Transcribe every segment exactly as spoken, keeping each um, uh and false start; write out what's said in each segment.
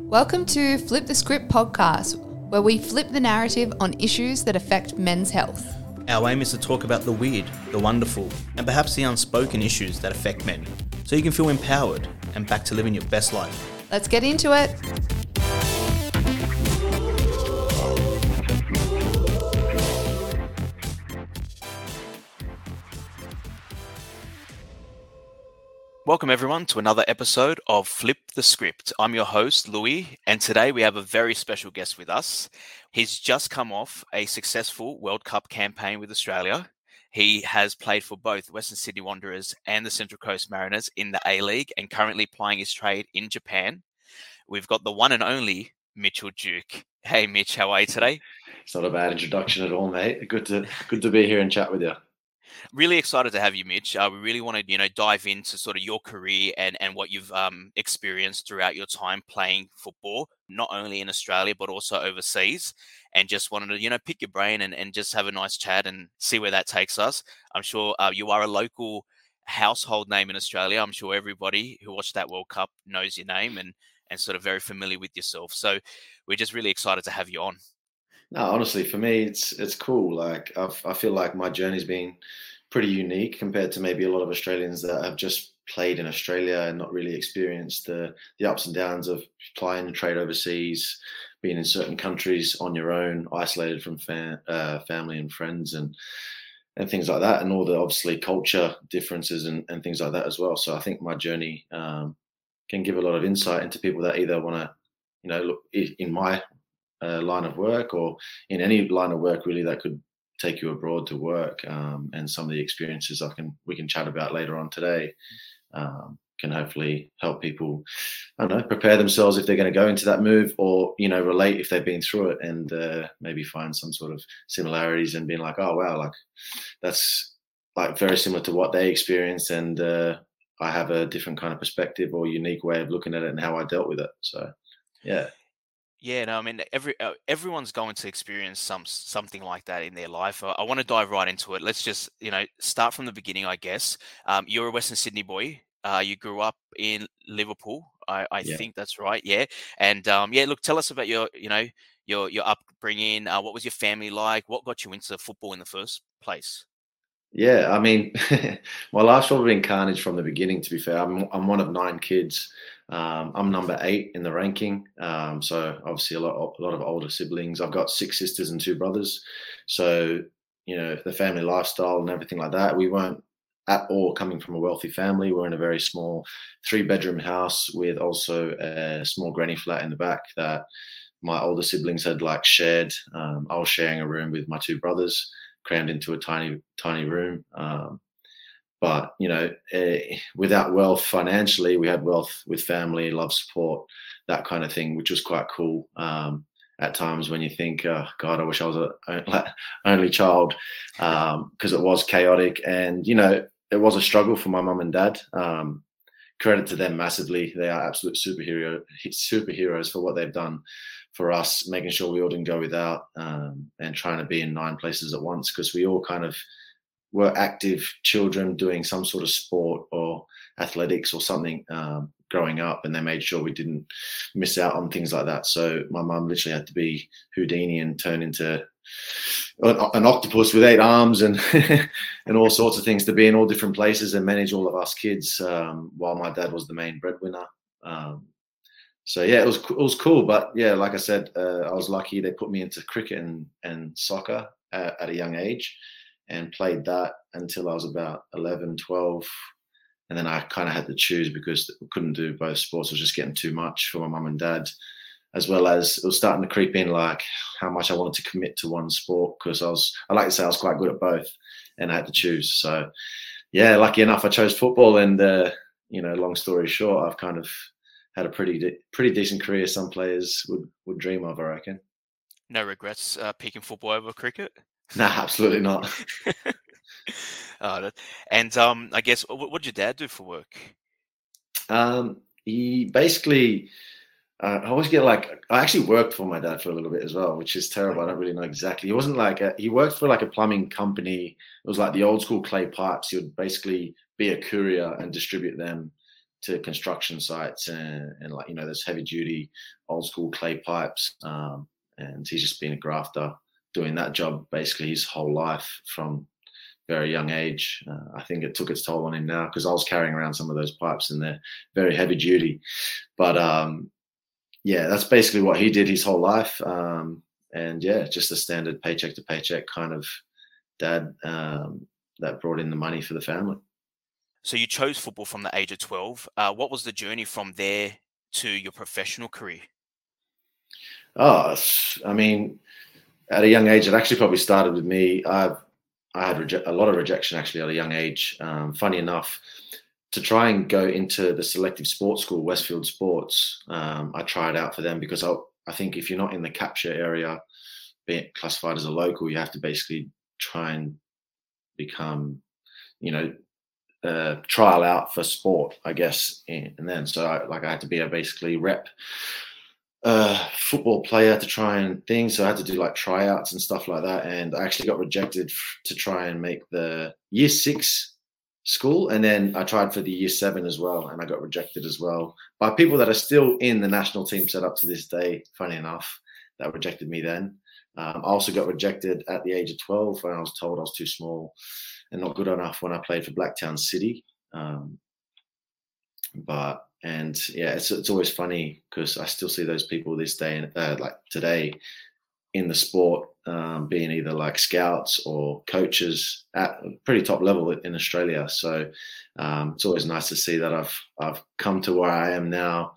Welcome to Flip the Script podcast, where we flip the narrative on issues that affect men's health. Our aim is to talk about the weird, the wonderful, and perhaps the unspoken issues that affect men, so you can feel empowered and back to living your best life. Let's get into it. Welcome everyone to another episode of Flip the Script. I'm your host, Louis, and today we have a very special guest with us. He's just come off a successful World Cup campaign with Australia. He has played for both Western Sydney Wanderers and the Central Coast Mariners in the A-League and currently plying his trade in Japan. We've got the one and only Mitchell Duke. Hey Mitch, how are you today? It's not a bad introduction at all, mate. Good to good to be here and chat with you. Really excited to have you, Mitch. Uh, we really want to, you know, dive into sort of your career and, and what you've um, experienced throughout your time playing football, not only in Australia, but also overseas. And just wanted to, you know, pick your brain and, and just have a nice chat and see where that takes us. I'm sure uh, you are a local household name in Australia. I'm sure everybody who watched that World Cup knows your name and, and sort of very familiar with yourself. So we're just really excited to have you on. No, honestly, for me, it's it's cool. Like I've, I feel like my journey's been pretty unique compared to maybe a lot of Australians that have just played in Australia and not really experienced the the ups and downs of playing and trade overseas, being in certain countries on your own, isolated from fa- uh, family and friends and and things like that, and all the obviously culture differences and, and things like that as well. So I think my journey um, can give a lot of insight into people that either want to, you know, look in my uh, line of work or in any line of work really that could take you abroad to work, um, and some of the experiences I can we can chat about later on today um, can hopefully help people, I don't know, prepare themselves if they're going to go into that move, or you know, relate if they've been through it and uh, maybe find some sort of similarities and being like, oh wow, like that's like very similar to what they experienced, and uh, I have a different kind of perspective or unique way of looking at it and how I dealt with it. So yeah. Yeah, no, I mean, every uh, everyone's going to experience some something like that in their life. I, I want to dive right into it. Let's just, you know, start from the beginning, I guess. Um, you're a Western Sydney boy. Uh, you grew up in Liverpool. I, I Yeah. think that's right. Yeah, and um, yeah, look, tell us about your, you know, your your upbringing. Uh, what was your family like? What got you into football in the first place? Yeah, I mean, my life's probably been carnage from the beginning, to be fair. I'm, I'm one of nine kids. Um, I'm number eight in the ranking. Um, so obviously a lot, a lot of older siblings. I've got six sisters and two brothers. So, you know, the family lifestyle and everything like that, we weren't at all coming from a wealthy family. We're in a very small three bedroom house with also a small granny flat in the back that my older siblings had like shared. Um, I was sharing a room with my two brothers, crammed into a tiny, tiny room. Um, but, you know, eh, without wealth financially, we had wealth with family, love, support, that kind of thing, which was quite cool. Um, at times when you think, oh, God, I wish I was an only child, because um, it was chaotic. And, you know, it was a struggle for my mum and dad. Um, credit to them massively. They are absolute superhero superheroes for what they've done for us, making sure we all didn't go without, um, and trying to be in nine places at once, because we all kind of were active children doing some sort of sport or athletics or something um, growing up, and they made sure we didn't miss out on things like that. So my mum literally had to be Houdini and turn into an octopus with eight arms and and all sorts of things to be in all different places and manage all of us kids, um, while my dad was the main breadwinner. Um, so yeah, it was it was cool. But yeah, like I said, uh, I was lucky. They put me into cricket and and soccer at, at a young age, and played that until I was about eleven, twelve. And then I kind of had to choose because I couldn't do both sports. It was just getting too much for my mum and dad, as well as it was starting to creep in like how much I wanted to commit to one sport, because I was, I like to say I was quite good at both and I had to choose. So yeah, lucky enough, I chose football, and, uh, you know, long story short, I've kind of had a pretty, de- pretty decent career. Some players would, would dream of, I reckon. No regrets uh, picking football over cricket? No, absolutely not. uh, that- and um, I guess, what what did your dad do for work? Um, he basically, uh, I always get like, I actually worked for my dad for a little bit as well, which is terrible. I don't really know exactly. He wasn't like, a, he worked for like a plumbing company. It was like the old school clay pipes. He would basically be a courier and distribute them to construction sites and, and like, you know, there's heavy duty, old school clay pipes. Um, and he's just been a grafter doing that job basically his whole life from very young age. Uh, I think it took its toll on him now because I was carrying around some of those pipes and they're very heavy duty. But um, yeah, that's basically what he did his whole life. Um, and yeah, just a standard paycheck to paycheck kind of dad um, that brought in the money for the family. So you chose football from the age of twelve. Uh, what was the journey from there to your professional career? Oh, I mean, at a young age, it actually probably started with me. I I had reje- a lot of rejection actually at a young age. Um, funny enough, to try and go into the selective sports school, Westfield Sports, um, I tried out for them because I, I think if you're not in the capture area, being classified as a local, you have to basically try and become, you know, uh, trial out for sport, I guess. And then, so I, like I had to be a basically rep uh, football player to try and things. So I had to do like tryouts and stuff like that. And I actually got rejected f- to try and make the year six school. And then I tried for the year seven as well. And I got rejected as well by people that are still in the national team set up to this day, funny enough, that rejected me then. Um, I also got rejected at the age of twelve when I was told I was too small and not good enough when I played for Blacktown City. Um, but, and yeah, it's it's always funny because I still see those people this day, uh, like today, in the sport, um, being either like scouts or coaches at a pretty top level in Australia. So um, it's always nice to see that I've I've come to where I am now,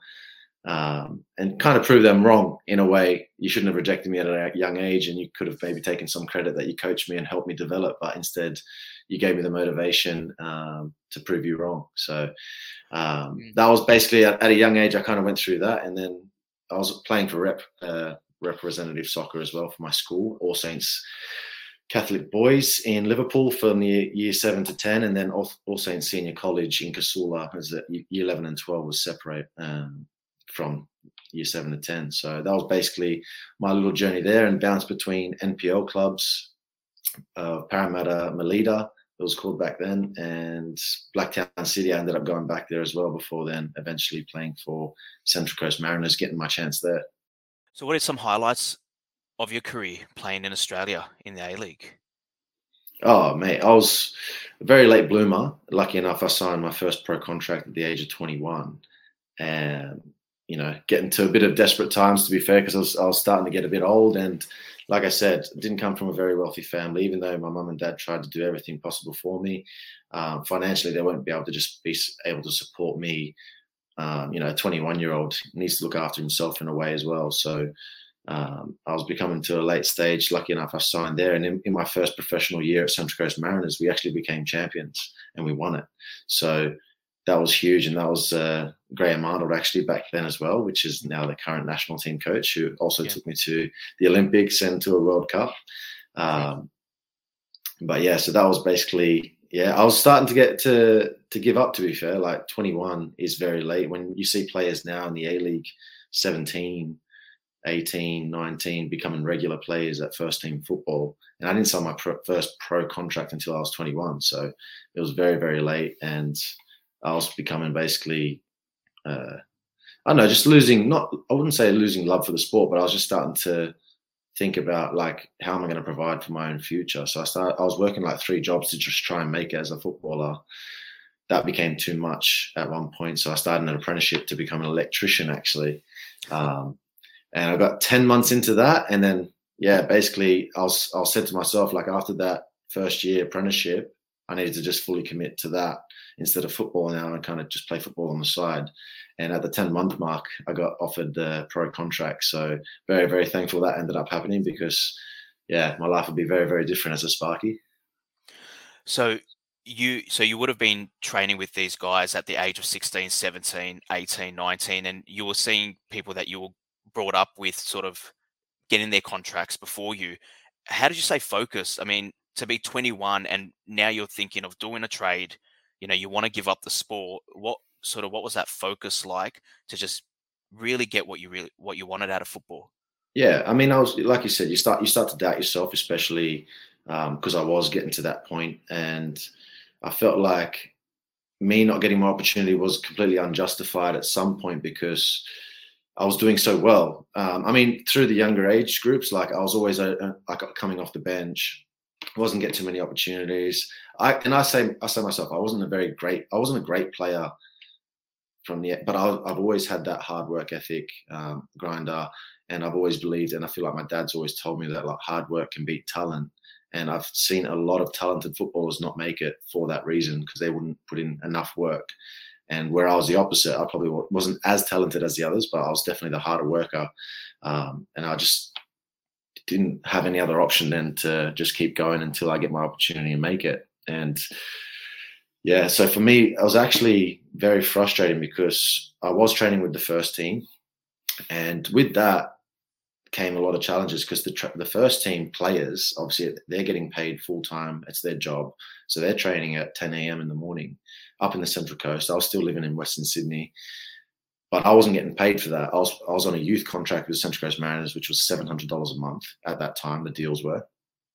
um, and kind of prove them wrong in a way. You shouldn't have rejected me at a young age, and you could have maybe taken some credit that you coached me and helped me develop, but instead you gave me the motivation um, to prove you wrong. So um, mm. that was basically at, at a young age. I kind of went through that, and then I was playing for rep uh, representative soccer as well for my school, All Saints Catholic Boys in Liverpool from the year seven to ten, and then All, All Saints Senior College in Casula as the year eleven and twelve was separate um, from year seven to ten. So that was basically my little journey there, and bounced between N P L clubs, uh, Parramatta Melita, it was called back then, and Blacktown City. I ended up going back there as well before then eventually playing for Central Coast Mariners, getting my chance there. So what are some highlights of your career playing in Australia in the A-League? Oh, mate, I was a very late bloomer. Lucky enough, I signed my first pro contract at the age of twenty-one. And, you know, getting to a bit of desperate times, to be fair, because I was, I was starting to get a bit old. And like I said, didn't come from a very wealthy family, even though my mum and dad tried to do everything possible for me. Um, financially, they won't be able to just be able to support me. Um, you know, a twenty-one-year-old needs to look after himself in a way as well. So um, I was becoming to a late stage. Lucky enough, I signed there. And in, in my first professional year at Central Coast Mariners, we actually became champions and we won it. So that was huge. And that was uh, Graham Arnold actually back then as well, which is now the current national team coach, who also yeah. took me to the Olympics and to a World Cup. Um, but yeah, so that was basically... Yeah, I was starting to get to to give up, to be fair. Like twenty-one is very late. When you see players now in the A-League, seventeen, eighteen, nineteen, becoming regular players at first team football. And I didn't sign my pro, first pro contract until I was twenty-one. So it was very, very late. And I was becoming basically, uh, I don't know, just losing, not, I wouldn't say losing love for the sport, but I was just starting to think about like, how am I going to provide for my own future? So I started, I was working like three jobs to just try and make it as a footballer. That became too much at one point. So I started an apprenticeship to become an electrician actually. Um, and I got ten months into that. And then, yeah, basically I was, I was said to myself, like after that first year apprenticeship, I needed to just fully commit to that instead of football now and kind of just play football on the side. And at the ten-month mark, I got offered the pro contract. So very, very thankful that ended up happening because, yeah, my life would be very, very different as a Sparky. So you so you would have been training with these guys at the age of sixteen, seventeen, eighteen, nineteen, and you were seeing people that you were brought up with sort of getting their contracts before you. How did you stay focused? I mean, to be twenty-one and now you're thinking of doing a trade, you know, you want to give up the sport. What sort of what was that focus like to just really get what you really what you wanted out of football? Yeah, I mean, I was like you said, you start you start to doubt yourself, especially because um, I was getting to that point, and I felt like me not getting my opportunity was completely unjustified at some point because I was doing so well. Um, I mean, through the younger age groups, like I was always uh, like coming off the bench, wasn't getting too many opportunities. I and I say I say myself, I wasn't a very great, I wasn't a great player from the, but I, I've always had that hard work ethic, um, grinder, and I've always believed, and I feel like my dad's always told me that like hard work can beat talent. And I've seen a lot of talented footballers not make it for that reason because they wouldn't put in enough work. And where I was the opposite, I probably wasn't as talented as the others, but I was definitely the harder worker. Um, and I just didn't have any other option than to just keep going until I get my opportunity and make it. And yeah, so for me, it was actually very frustrating because I was training with the first team. And with that came a lot of challenges because the, tra- the first team players, obviously, they're getting paid full time. It's their job. So they're training at ten a.m. in the morning up in the Central Coast. I was still living in Western Sydney, but I wasn't getting paid for that. I was I was on a youth contract with the Central Coast Mariners, which was seven hundred dollars a month at that time, the deals were,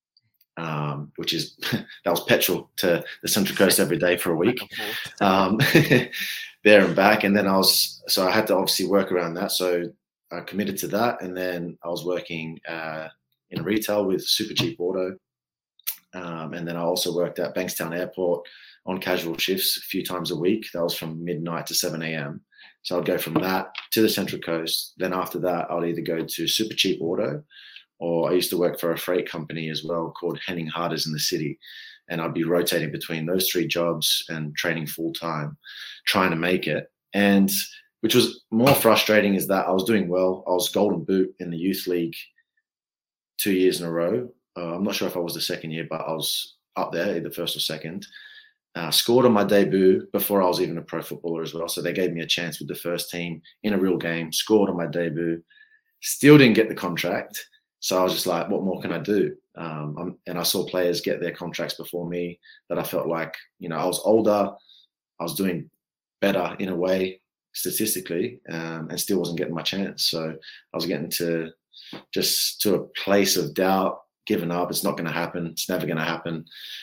um, which is, that was petrol to the Central Coast every day for a week, um, there and back. And then I was, so I had to obviously work around that. So I committed to that, and then I was working uh, in retail with Super Cheap Auto, um, and then I also worked at Bankstown Airport on casual shifts a few times a week. That was from midnight to seven a.m. So I'd go from that to the Central Coast. Then after that, I'd either go to Super Cheap Auto, or I used to work for a freight company as well called Henning Harders in the city, and I'd be rotating between those three jobs and training full time, trying to make it. And which was more frustrating is that I was doing well. I was Golden Boot in the youth league two years in a row. Uh, I'm not sure if I was the second year, but I was up there, either first or second. Uh, scored on my debut before I was even a pro footballer as well. So they gave me a chance with the first team in a real game, scored on my debut, still didn't get the contract. So I was just like, what more can I do? Um, I'm, and I saw players get their contracts before me that I felt like, you know, I was older, I was doing better in a way, statistically, um, and still wasn't getting my chance. So I was getting to just to a place of doubt, giving up. It's not going to happen. It's never going to happen.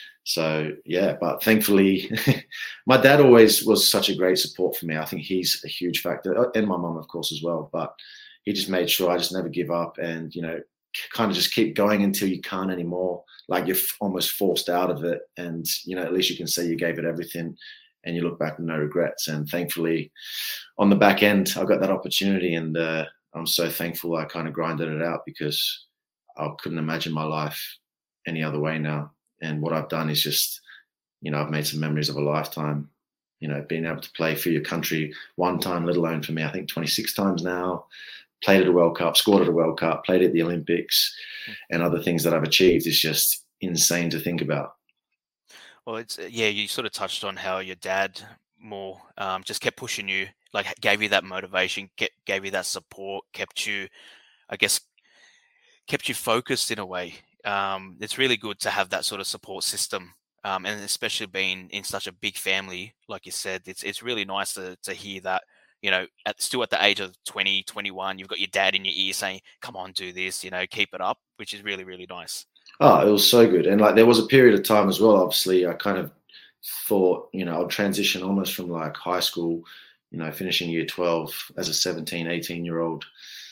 So yeah, but thankfully, my dad always was such a great support for me. I think he's a huge factor, and my mum, of course, as well. But he just made sure I just never give up, and you know, kind of just keep going until you can't anymore. Like you're almost forced out of it, and you know, at least you can say you gave it everything. And you look back with no regrets. And thankfully, on the back end, I got that opportunity, and uh, I'm so thankful I kind of grinded it out because I couldn't imagine my life any other way now. And what I've done is just, you know, I've made some memories of a lifetime. You know, being able to play for your country one time, let alone for me, I think twenty-six times now. Played at a World Cup, scored at a World Cup, played at the Olympics, and other things that I've achieved is just insane to think about. Well, it's yeah. You sort of touched on how your dad more um, just kept pushing you, like gave you that motivation, get, gave you that support, kept you, I guess, kept you focused in a way. Um, it's really good to have that sort of support system, um, and especially being in such a big family, like you said. It's it's really nice to to hear that. You know, at still at the age of twenty, twenty-one, you've got your dad in your ear saying, "Come on, do this." You know, keep it up, which is really really nice. Oh, it was so good. And like there was a period of time as well, obviously, I kind of thought, you know, I'll transition almost from like high school, you know, finishing year twelve as a seventeen, eighteen year old.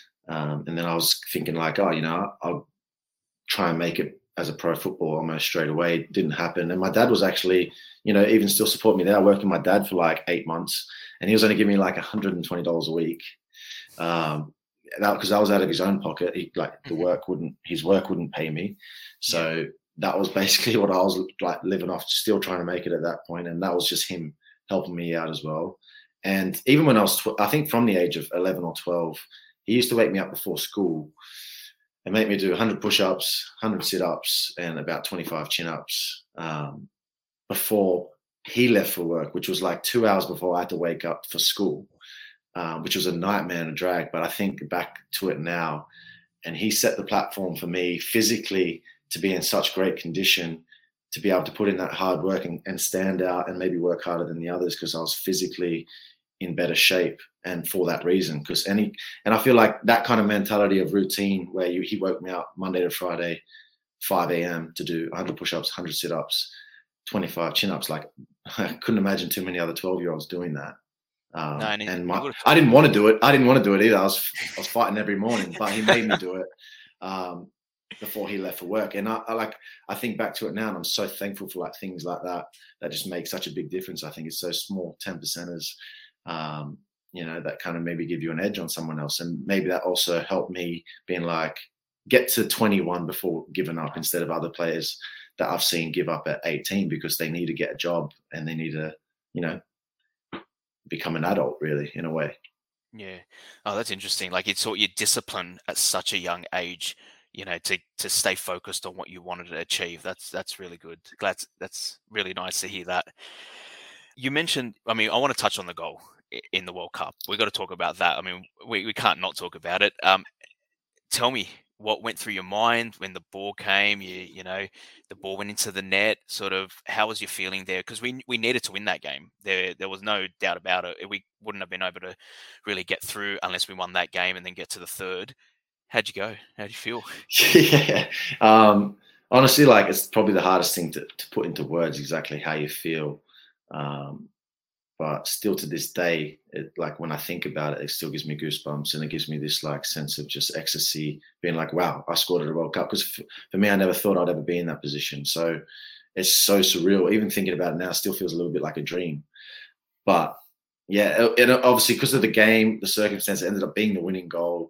Um, and then I was thinking like, oh, you know, I'll try and make it as a pro footballer almost straight away. It didn't happen. And my dad was actually, you know, even still support me there. I worked with my dad for like eight months and he was only giving me like one hundred twenty dollars a week. Um, that because I was out of his own pocket. He, like the work wouldn't, his work wouldn't pay me. So yeah. That was basically what I was like living off, still trying to make it at that point. And that was just him helping me out as well. And even when I was, tw- I think from the age of eleven or twelve, he used to wake me up before school and make me do one hundred push-ups, one hundred sit-ups, and about twenty-five chin-ups um, before he left for work, which was like two hours before I had to wake up for school. Um, which was a nightmare and a drag, but I think back to it now, and he set the platform for me physically to be in such great condition, to be able to put in that hard work and, and stand out and maybe work harder than the others because I was physically in better shape, and for that reason, because any, and I feel like that kind of mentality of routine where you, he woke me up Monday to Friday, five a.m. to do one hundred push-ups, one hundred sit-ups, twenty-five chin-ups. Like I couldn't imagine too many other twelve-year-olds doing that. Um, No, and it- and you my, would've- I didn't want to do it. I didn't want to do it either. I was I was fighting every morning, but he made me do it um, before he left for work. And I, I like I think back to it now, and I'm so thankful for like things like that that just make such a big difference. I think it's so small, ten percenters, um, you know, that kind of maybe give you an edge on someone else, and maybe that also helped me being like get to twenty-one before giving up instead of other players that I've seen give up at eighteen because they need to get a job and they need to, you know, become an adult really in a way. Yeah. Oh, that's interesting. Like it taught you discipline at such a young age, you know, to to stay focused on what you wanted to achieve. That's that's really good. Glad that's really nice to hear that. You mentioned, I mean, I want to touch on the goal i- in the World Cup. We've got to talk about that. I mean, we, we can't not talk about it. Um, tell me what went through your mind when the ball came, you you know, the ball went into the net, sort of how was your feeling there? Because we we needed to win that game. There there was no doubt about it. We wouldn't have been able to really get through unless we won that game and then get to the third. How'd you go? How'd you feel? Yeah. Um, honestly, like it's probably the hardest thing to, to put into words exactly how you feel. Um, but still to this day, it, like when I think about it, it still gives me goosebumps and it gives me this like sense of just ecstasy, being like, wow, I scored at a World Cup. Because for, for me, I never thought I'd ever be in that position. So it's so surreal. Even thinking about it now, it still feels a little bit like a dream. But yeah, and obviously because of the game, the circumstance, it ended up being the winning goal.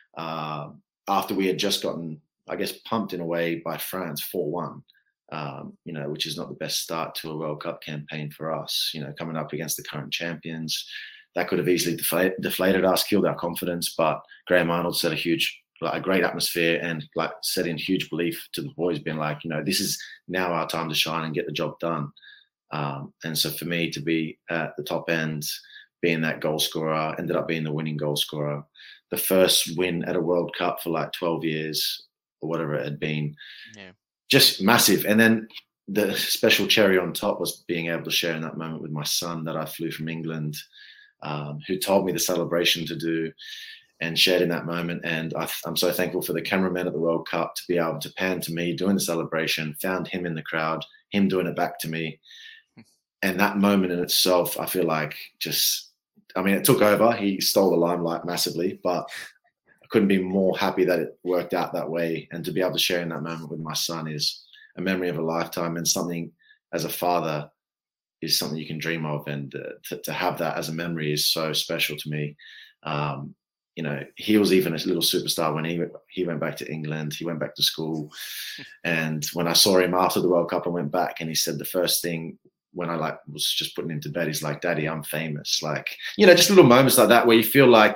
Um, after we had just gotten, I guess, pumped in a way by France four one, um, you know, which is not the best start to a World Cup campaign for us, you know, coming up against the current champions. That could have easily deflate, deflated us, killed our confidence, but Graham Arnold set a huge, like a great atmosphere and like set in huge belief to the boys being like, you know, this is now our time to shine and get the job done. Um, and so for me to be at the top end, being that goal scorer, ended up being the winning goal scorer, the first win at a World Cup for like twelve years or whatever it had been, Yeah. just massive. And then the special cherry on top was being able to share in that moment with my son that I flew from England, um, who told me the celebration to do and shared in that moment. And I, I'm so thankful for the cameraman at the World Cup to be able to pan to me doing the celebration, found him in the crowd, him doing it back to me. And that moment in itself, I feel like just, I mean, it took over. He stole the limelight massively, but I couldn't be more happy that it worked out that way. And to be able to share in that moment with my son is a memory of a lifetime, and something as a father is something you can dream of. And uh, to, to have that as a memory is so special to me. Um, you know, he was even a little superstar when he he went back to England. He went back to school. And when I saw him after the World Cup, I went back and he said the first thing when I like was just putting him to bed, he's like, Daddy, I'm famous. Like, you know, just little moments like that where you feel like,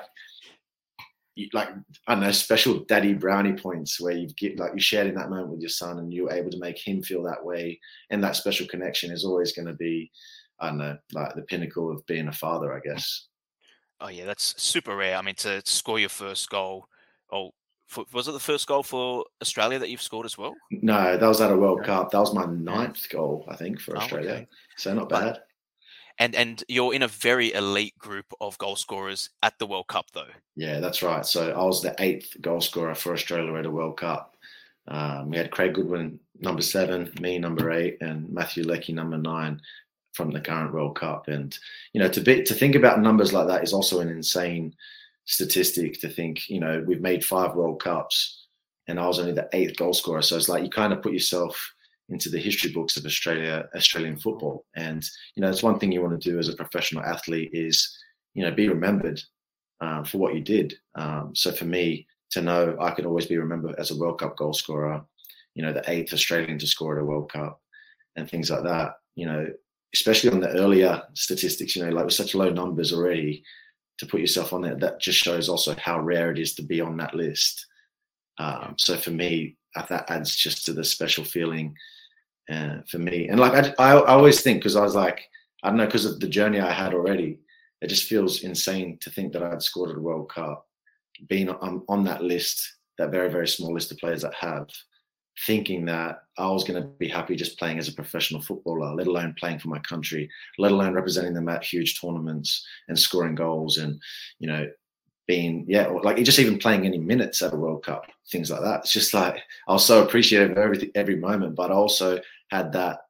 you, like, I don't know, special daddy brownie points where you get like you shared in that moment with your son and you're able to make him feel that way. And that special connection is always going to be, I don't know, like the pinnacle of being a father, I guess. Oh yeah, that's super rare. I mean, to score your first goal, oh, for, was it the first goal for Australia that you've scored as well? No, that was at a World Cup. That was my ninth goal, I think, for Oh, Australia. okay. So not But- bad. And and you're in a very elite group of goal scorers at the World Cup, though. Yeah, that's right. So I was the eighth goal scorer for Australia at a World Cup. Um, we had Craig Goodwin, number seven, me, number eight, and Matthew Leckie, number nine, from the current World Cup. And, you know, to be, to think about numbers like that is also an insane statistic to think, you know, we've made five World Cups and I was only the eighth goal scorer. So it's like you kind of put yourself into the history books of Australia, Australian football. And, you know, it's one thing you want to do as a professional athlete is, you know, be remembered um, for what you did. Um, so for me to know I could always be remembered as a World Cup goal scorer, you know, the eighth Australian to score at a World Cup and things like that, you know, especially on the earlier statistics, you know, like with such low numbers already, to put yourself on there, that just shows also how rare it is to be on that list. Um, so for me, that adds just to the special feeling uh, for me. And like, I, I, I always think, because I was like, I don't know, because of the journey I had already, it just feels insane to think that I'd scored at a World Cup, being on, on that list, that very, very small list of players that have, thinking that I was going to be happy just playing as a professional footballer, let alone playing for my country, let alone representing them at huge tournaments and scoring goals and, you know, being, yeah, like just even playing any minutes at a World Cup, things like that. It's just like, I was so appreciative of everything, every moment, but I also had that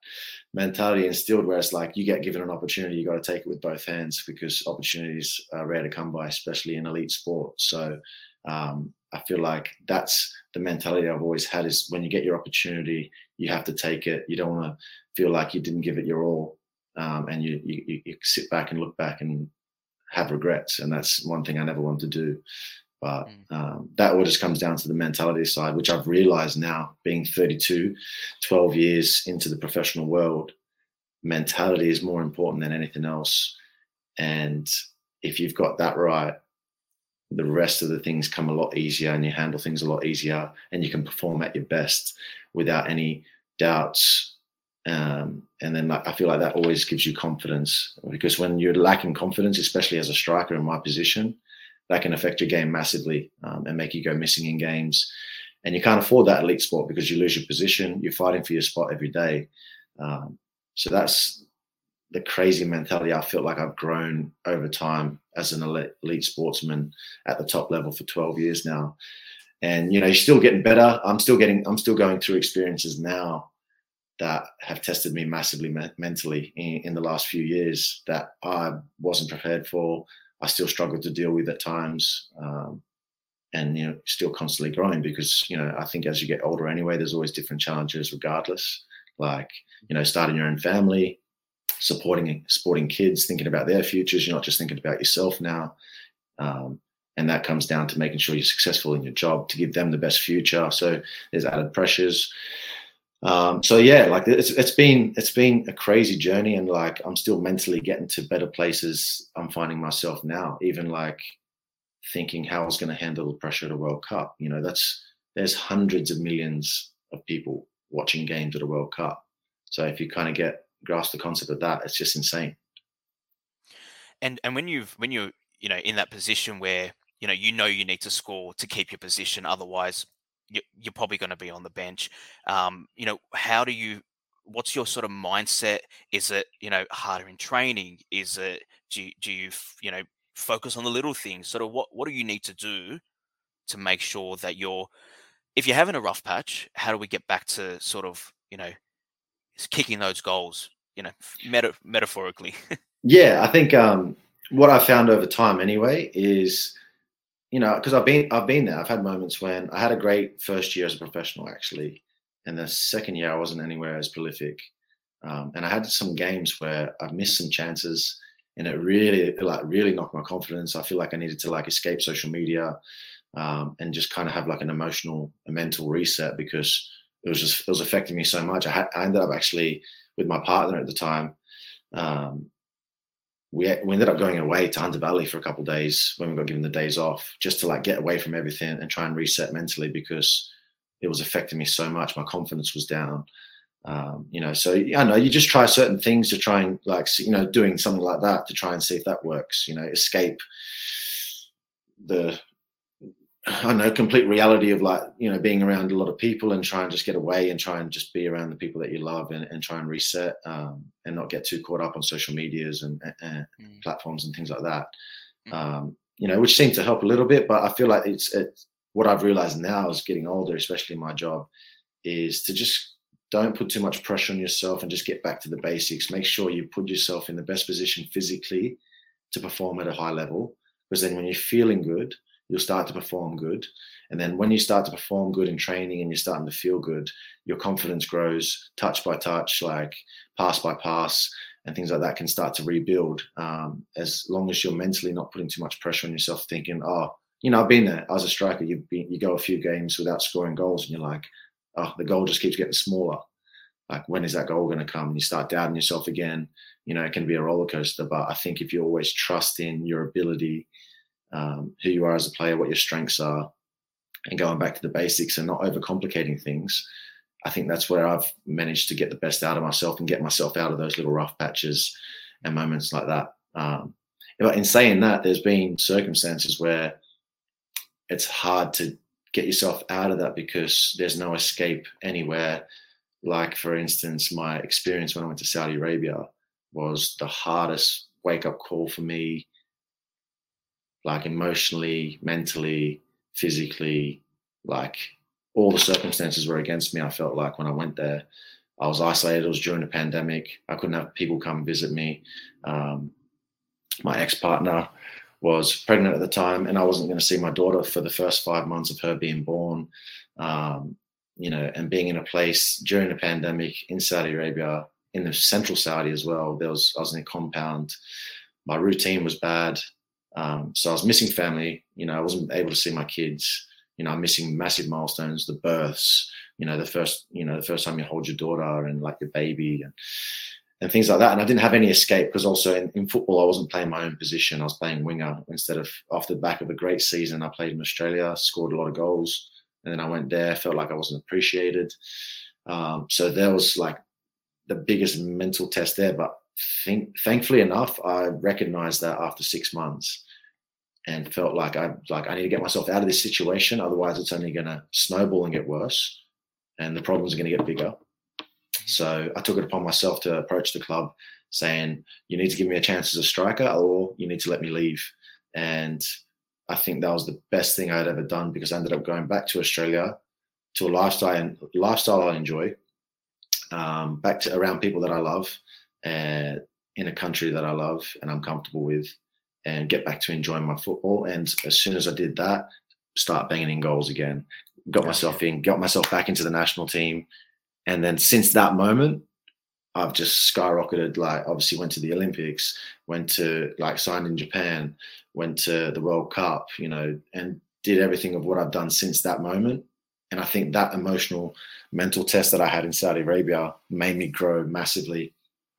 mentality instilled where it's like you get given an opportunity, you got to take it with both hands because opportunities are rare to come by, especially in elite sport. So um, I feel like that's the mentality I've always had, is when you get your opportunity, you have to take it. You don't want to feel like you didn't give it your all, um, and you, you you sit back and look back and have regrets. And that's one thing I never want to do. But um, that all just comes down to the mentality side, which I've realized now, being thirty-two, twelve years into the professional world, mentality is more important than anything else. And if you've got that right, the rest of the things come a lot easier, and you handle things a lot easier, and you can perform at your best without any doubts. Um, and then like, I feel like that always gives you confidence, because when you're lacking confidence, especially as a striker in my position, that can affect your game massively, um, and make you go missing in games. And you can't afford that elite sport because you lose your position. You're fighting for your spot every day. Um, so that's the crazy mentality I feel like I've grown over time as an elite, elite sportsman at the top level for twelve years now. And, you know, you're still getting better. I'm still getting, I'm still going through experiences now that have tested me massively me- mentally in, in the last few years that I wasn't prepared for. I still struggle to deal with at times, um, and, you know, still constantly growing because, you know, I think as you get older anyway, there's always different challenges regardless, like, you know, starting your own family, supporting, supporting kids, thinking about their futures. You're not just thinking about yourself now. Um, and that comes down to making sure you're successful in your job to give them the best future. So there's added pressures. Um, so yeah, like it's it's been it's been a crazy journey, and like I'm still mentally getting to better places. I'm finding myself now, even like thinking how I was going to handle the pressure at a World Cup. You know, that's there's hundreds of millions of people watching games at a World Cup. So if you kind of get grasp the concept of that, it's just insane. And and when you've when you're you know in that position where you know you know you need to score to keep your position, otherwise you- you're probably going to be on the bench. Um, you know, how do you? What's your sort of mindset? Is it you know harder in training? Is it do you, do you f- you know focus on the little things? Sort of what what do you need to do to make sure that you're if you're having a rough patch? How do we get back to sort of you know kicking those goals? You know, meta- metaphorically. Yeah, I think um, what I found over time anyway is, you know, because I've been I've been there. I've had moments when I had a great first year as a professional, actually, and the second year I wasn't anywhere as prolific. Um, and I had some games where I missed some chances, and it really like really knocked my confidence. I feel like I needed to like escape social media, um, and just kind of have like an emotional, a mental reset, because it was just it was affecting me so much. I had I ended up actually with my partner at the time. Um, we we ended up going away to Hunter Valley for a couple of days when we got given the days off, just to like get away from everything and try and reset mentally, because it was affecting me so much. My confidence was down. Um, you know, so I know you just try certain things to try and like, you know, doing something like that to try and see if that works, you know, escape the, I don't know, complete reality of like, you know, being around a lot of people and try and just get away and try and just be around the people that you love, and, and try and reset, um, and not get too caught up on social medias and, and mm. platforms and things like that. Mm. Um, you know, which seemed to help a little bit, but I feel like it's, it's what I've realized now is getting older, especially in my job, is to just don't put too much pressure on yourself and just get back to the basics. Make sure you put yourself in the best position physically to perform at a high level, because then when you're feeling good, you'll start to perform good. And then when you start to perform good in training and you're starting to feel good, your confidence grows touch by touch, like pass by pass, and things like that can start to rebuild. Um, as long as you're mentally not putting too much pressure on yourself, thinking, oh, you know, I've been there. I was a striker. You you go a few games without scoring goals and you're like, oh, the goal just keeps getting smaller. Like, when is that goal going to come? And you start doubting yourself again. You know, it can be a roller coaster. But I think if you always trust in your ability, um, who you are as a player, what your strengths are, and going back to the basics and not overcomplicating things, I think that's where I've managed to get the best out of myself and get myself out of those little rough patches and moments like that. Um, but in saying that, there's been circumstances where it's hard to get yourself out of that because there's no escape anywhere. Like, for instance, my experience when I went to Saudi Arabia was the hardest wake-up call for me, like emotionally, mentally, physically. Like, all the circumstances were against me, I felt like, when I went there. I was isolated. It was during the pandemic. I couldn't have people come visit me. Um, my ex-partner was pregnant at the time, and I wasn't going to see my daughter for the first five months of her being born. Um, you know, and being in a place during the pandemic in Saudi Arabia, in the central Saudi as well. There was I was in a compound. My routine was bad, um, so I was missing family. You know, I wasn't able to see my kids. You know, I'm missing massive milestones, the births. You know, the first, you know, the first time you hold your daughter and like your baby and and things like that. And I didn't have any escape because also in, in football I wasn't playing my own position. I was playing winger instead of off the back of a great season. I played in Australia, scored a lot of goals, and then I went there, felt like I wasn't appreciated. Um, so there was like the biggest mental test there. But think, thankfully enough, I recognized that after six months and felt like I like I need to get myself out of this situation. Otherwise, it's only going to snowball and get worse, and the problems are going to get bigger. So I took it upon myself to approach the club saying, you need to give me a chance as a striker or you need to let me leave. And I think that was the best thing I had ever done because I ended up going back to Australia to a lifestyle and lifestyle I enjoy, um, back to around people that I love, and in a country that I love and I'm comfortable with, and get back to enjoying my football. And as soon as I did that, start banging in goals again, got myself in, got myself back into the national team. And then since that moment, I've just skyrocketed. Like, obviously went to the Olympics, went to like signed in Japan, went to the World Cup, you know, and did everything of what I've done since that moment. And I think that emotional mental test that I had in Saudi Arabia made me grow massively.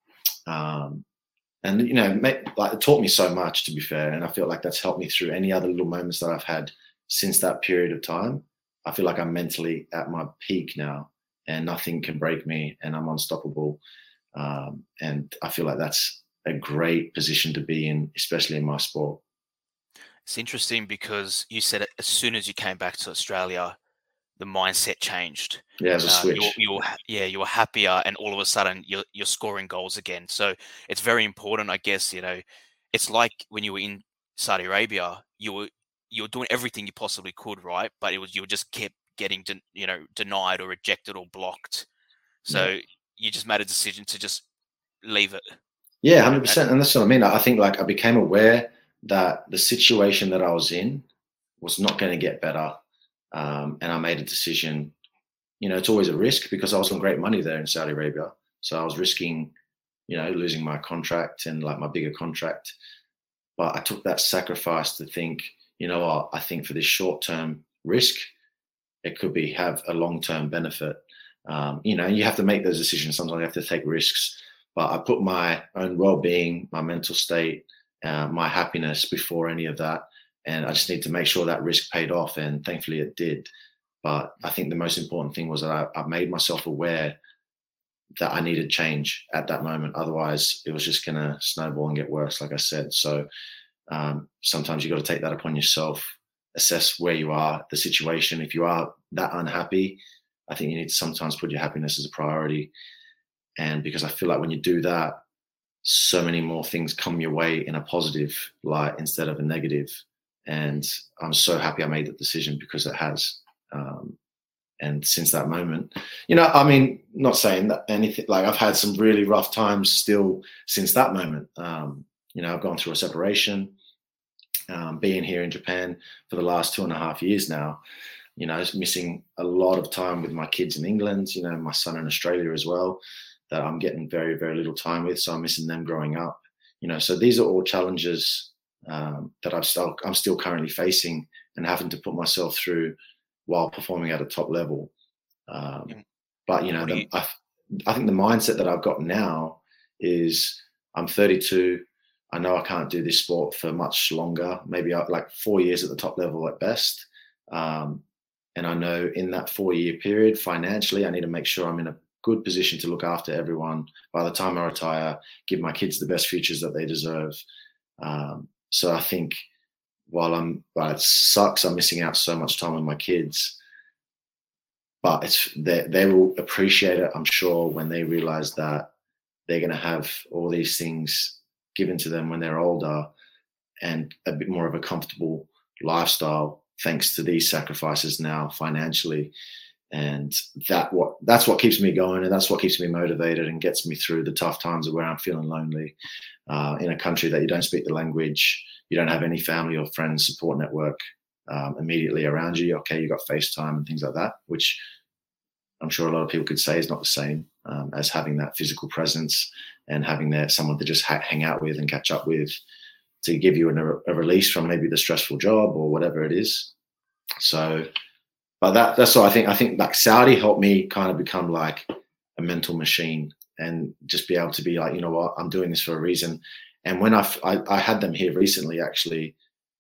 Um, and, you know, make, like it taught me so much, to be fair. And I feel like that's helped me through any other little moments that I've had since that period of time. I feel like I'm mentally at my peak now. And nothing can break me, and I'm unstoppable. Um, and I feel like that's a great position to be in, especially in my sport. It's interesting because you said it, as soon as you came back to Australia, the mindset changed. Yeah, it was a Uh, switch. you, were- you were, yeah, you were happier, and all of a sudden you're you're scoring goals again. So it's very important, I guess. You know, it's like when you were in Saudi Arabia, you were you were doing everything you possibly could, right? But it was you were just kept getting de- you know denied or rejected or blocked. So Yeah. you just made a decision to just leave it. Yeah, one hundred percent. And that's what I mean. I think like I became aware that the situation that I was in was not going to get better. Um, and I made a decision. You know, it's always a risk because I was on great money there in Saudi Arabia. So I was risking, you know, losing my contract and like my bigger contract. But I took that sacrifice to think, you know what, I think for this short-term risk, it could be have a long-term benefit. Um, you know, you have to make those decisions. Sometimes you have to take risks. But I put my own well-being, my mental state, uh, my happiness before any of that. And I just need to make sure that risk paid off. And thankfully it did. But I think the most important thing was that I, I made myself aware that I needed change at that moment. Otherwise, it was just going to snowball and get worse, like I said. So um, sometimes you got to take that upon yourself, assess where you are, the situation. If you are that unhappy, I think you need to sometimes put your happiness as a priority. And because I feel like when you do that, so many more things come your way in a positive light instead of a negative. And I'm so happy I made that decision because it has. Um, and since that moment, you know, I mean, not saying that anything, like I've had some really rough times still since that moment. Um, you know, I've gone through a separation, um, being here in Japan for the last two and a half years now. You know, missing a lot of time with my kids in England, you know, my son in Australia as well, that I'm getting very, very little time with. So I'm missing them growing up, you know, so these are all challenges um, that I've still, I'm still currently facing and having to put myself through while performing at a top level. Um, but, you know, the, I, I think the mindset that I've got now is I'm thirty-two. I know I can't do this sport for much longer, maybe like four years at the top level at best. Um, And I know in that four-year period, financially, I need to make sure I'm in a good position to look after everyone. By the time I retire, give my kids the best futures that they deserve. Um, so I think while I'm, well, it sucks, I'm missing out so much time with my kids, but it's they, they will appreciate it, I'm sure, when they realize that they're going to have all these things given to them when they're older and a bit more of a comfortable lifestyle, thanks to these sacrifices now financially. And that what that's what keeps me going, and that's what keeps me motivated and gets me through the tough times of where I'm feeling lonely uh, in a country that you don't speak the language, you don't have any family or friends support network um, immediately around you. Okay, you got FaceTime and things like that, which I'm sure a lot of people could say is not the same um, as having that physical presence and having there someone to just ha- hang out with and catch up with to give you an, a release from maybe the stressful job or whatever it is. So. But that, that's what I think. I think like Saudi helped me kind of become like a mental machine and just be able to be like, you know what, I'm doing this for a reason. And when I've, I, I had them here recently, actually,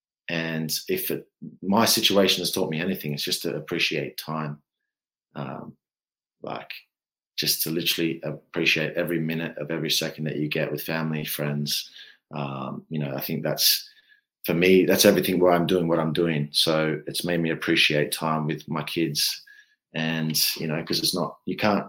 and if it, my situation has taught me anything, it's just to appreciate time, um, like just to literally appreciate every minute of every second that you get with family, friends. Um, you know, I think that's, for me, that's everything why I'm doing what I'm doing. So it's made me appreciate time with my kids, and you know, because it's not, you can't,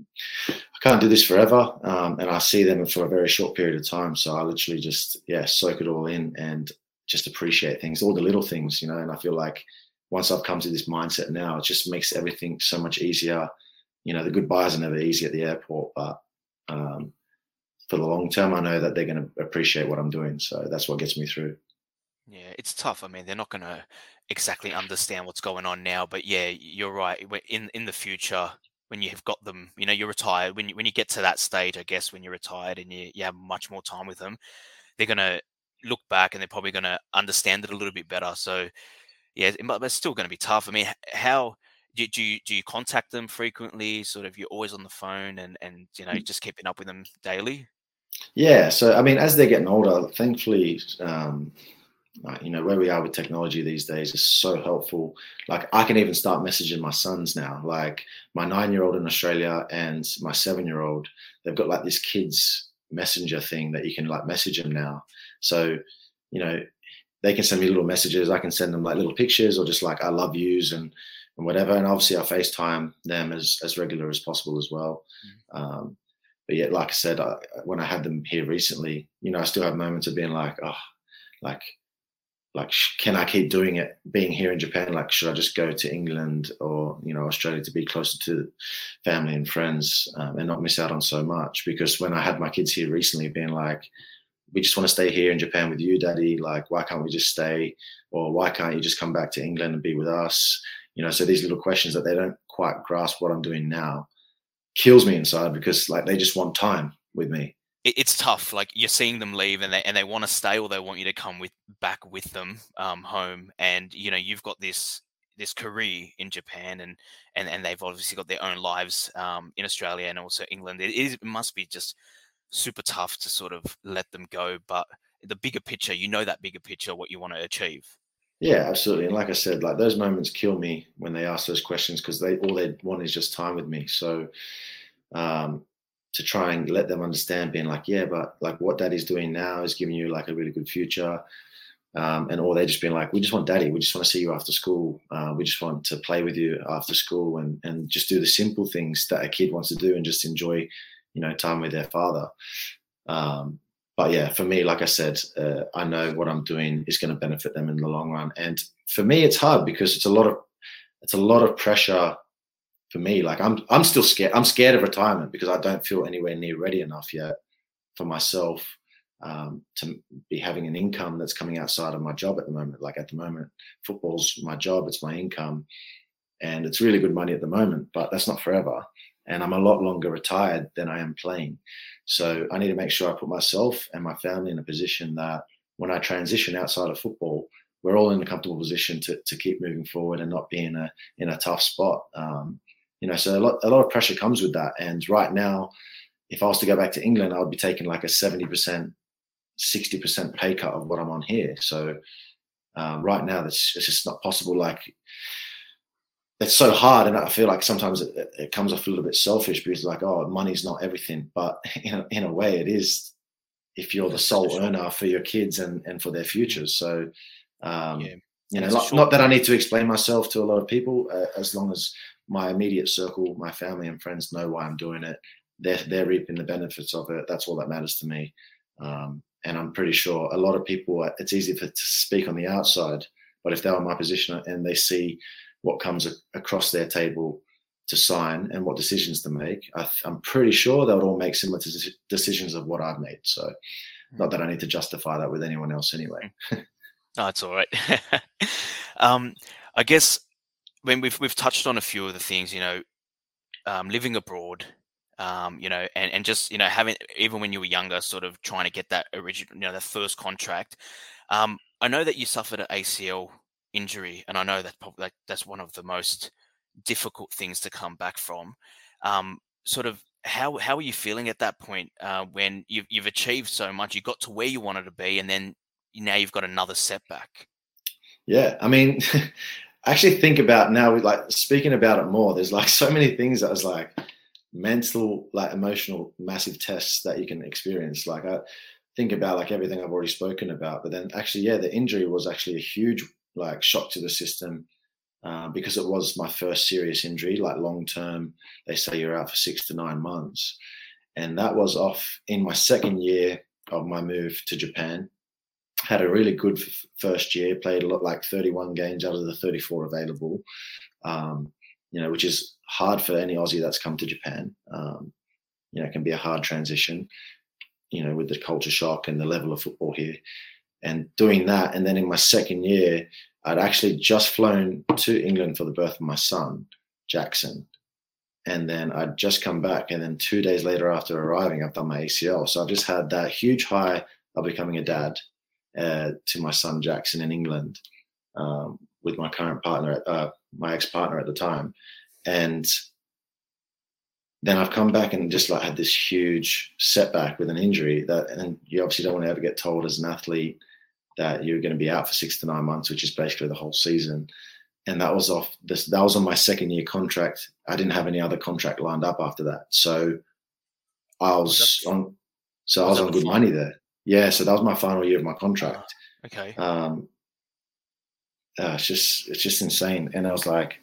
I can't do this forever, um, and I see them for a very short period of time. So I literally just, yeah, soak it all in and just appreciate things, all the little things, you know. And I feel like once I've come to this mindset now, it just makes everything so much easier. You know, the goodbyes are never easy at the airport, but um, for the long term, I know that they're going to appreciate what I'm doing. So that's what gets me through. Yeah, it's tough. I mean, they're not going to exactly understand what's going on now, but yeah, you're right. When- In in the future, when you've got them, you know, you're retired. When you when you get to that stage, I guess, when you're retired and you, you have much more time with them, they're going to look back and they're probably going to understand it a little bit better. So yeah, it might, but it's still going to be tough. I mean, h- how do, do you do you contact them frequently? Sort of, you're always on the phone and and you know just keeping up with them daily. Yeah. So I mean, as they're getting older, thankfully, um, like, you know, where we are with technology these days is so helpful. Like I can even start messaging my sons now, like my nine-year-old in Australia and my seven-year-old, they've got like this kids messenger thing that you can like message them now. So, you know, they can send me little messages. I can send them like little pictures or just like I love yous and, and whatever. And obviously I FaceTime them as, as regular as possible as well. Mm. Um, but yet, like I said, I, when I had them here recently, you know, I still have moments of being like, oh, like, like, can I keep doing it being here in Japan? Like, should I just go to England or, you know, Australia to be closer to family and friends um, and not miss out on so much? Because when I had my kids here recently being like, we just want to stay here in Japan with you, Daddy. Like, why can't we just stay? Or why can't you just come back to England and be with us? You know, so these little questions that they don't quite grasp what I'm doing now kills me inside because like they just want time with me. It's tough. Like you're seeing them leave and they and they want to stay or they want you to come with back with them um, home. And you know you've got this this career in Japan and and and they've obviously got their own lives um, in Australia and also England. It is it must be just super tough to sort of let them go. But the bigger picture, you know that bigger picture, what you want to achieve. Yeah, absolutely. And like I said, like those moments kill me when they ask those questions because they all they want is just time with me. So um, to try and let them understand, being like, yeah, but like what Daddy's doing now is giving you like a really good future. Um, and or they just being like, we just want Daddy. We just want to see you after school. Uh, we just want to play with you after school and and just do the simple things that a kid wants to do and just enjoy, you know, time with their father. Um, but yeah, for me, like I said, uh, I know what I'm doing is going to benefit them in the long run. And for me, it's hard because it's a lot of it's a lot of pressure for me. Like I'm I'm still scared. I'm scared of retirement because I don't feel anywhere near ready enough yet for myself um, to be having an income that's coming outside of my job at the moment. Like at the moment, football's my job. It's my income, and it's really good money at the moment. But that's not forever. And I'm a lot longer retired than I am playing. So I need to make sure I put myself and my family in a position that when I transition outside of football, we're all in a comfortable position to to keep moving forward and not be in a in a tough spot. Um, you know, so a lot a lot of pressure comes with that. And right now, if I was to go back to England, I would be taking like a seventy percent, sixty percent pay cut of what I'm on here. So um, right now, that's it's just not possible. Like it's so hard, and I feel like sometimes it, it comes off a little bit selfish because like, oh, money's not everything, but in a, in a way, it is. If you're the sole earner for your kids and and for their futures, so um, Yeah. you And know, it's a not, short not that I period. need to explain myself to a lot of people, uh, as long as my immediate circle, my family and friends know why I'm doing it. They're they're reaping the benefits of it. That's all that matters to me. Um, and I'm pretty sure a lot of people, uh, it's easy for to speak on the outside, but if they're in my position and they see what comes a, across their table to sign and what decisions to make, I, I'm pretty sure they would all make similar to decisions of what I've made. So not that I need to justify that with anyone else anyway. No, it's all right. um, I guess when we've we've touched on a few of the things, you know, um, living abroad, um, you know, and, and just, you know, having, even when you were younger, sort of trying to get that original, you know, that first contract. Um, I know that you suffered an A C L injury, and I know that probably like, that's one of the most difficult things to come back from. Um, sort of how how are you feeling at that point uh, when you've you've achieved so much, you got to where you wanted to be, and then now you've got another setback? Yeah, I mean, actually think about now, like speaking about it more, there's like so many things that was like mental, like emotional, massive tests that you can experience. Like I think about like everything I've already spoken about, but then actually, yeah, the injury was actually a huge like shock to the system uh, because it was my first serious injury, like long term. They say you're out for six to nine months. And that was off in my second year of my move to Japan. Had a really good f- first year, played a lot, like thirty-one games out of the thirty-four available, um, you know, which is hard for any Aussie that's come to Japan. Um, you know, it can be a hard transition, you know, with the culture shock and the level of football here. And doing that, and then in my second year, I'd actually just flown to England for the birth of my son, Jackson. And then I'd just come back, and then two days later after arriving, I've done my A C L. So I've just had that huge high of becoming a dad uh, to my son, Jackson, in England, um, with my current partner, uh, my ex-partner at the time. And then I've come back and just like had this huge setback with an injury that, and you obviously don't want to ever get told as an athlete that you're going to be out for six to nine months, which is basically the whole season. And that was off this, that was on my second year contract. I didn't have any other contract lined up after that. So I was on, so I was on good money there. Yeah. So that was my final year of my contract. Okay. Um, uh, it's just, it's just insane. And I was like,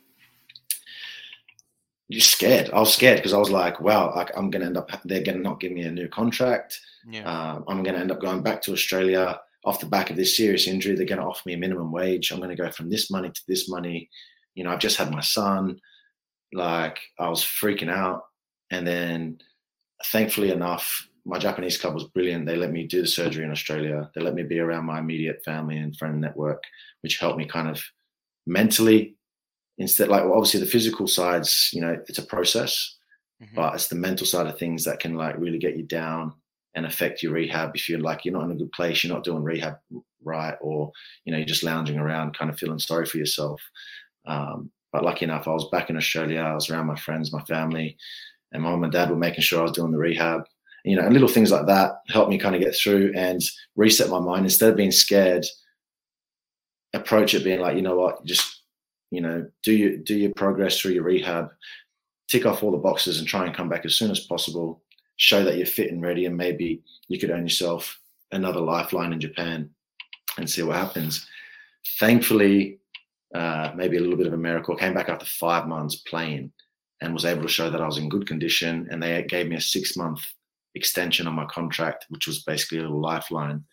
you're scared. I was scared because I was like, wow, like I'm going to end up, they're going to not give me a new contract. Yeah. Um, I'm going to end up going back to Australia off the back of this serious injury. They're going to offer me a minimum wage. I'm going to go from this money to this money. You know, I've just had my son. Like, I was freaking out. And then thankfully enough, my Japanese club was brilliant. They let me do the surgery in Australia. They let me be around my immediate family and friend network, which helped me kind of mentally, instead, like, well, obviously the physical sides, you know, it's a process, mm-hmm. but it's the mental side of things that can like really get you down and affect your rehab. If you're like, you're not in a good place, you're not doing rehab right, or, you know, you're just lounging around kind of feeling sorry for yourself. Um, but lucky enough, I was back in Australia. I was around my friends, my family, and my mum and dad were making sure I was doing the rehab. You know, and little things like that helped me kind of get through and reset my mind. Instead of being scared, approach it being like, you know what, just, you know, do your, do your progress through your rehab, tick off all the boxes and try and come back as soon as possible. Show that you're fit and ready, and maybe you could earn yourself another lifeline in Japan and see what happens. Thankfully, uh, maybe a little bit of a miracle, came back after five months playing and was able to show that I was in good condition. And they gave me a six month extension on my contract, which was basically a little lifeline.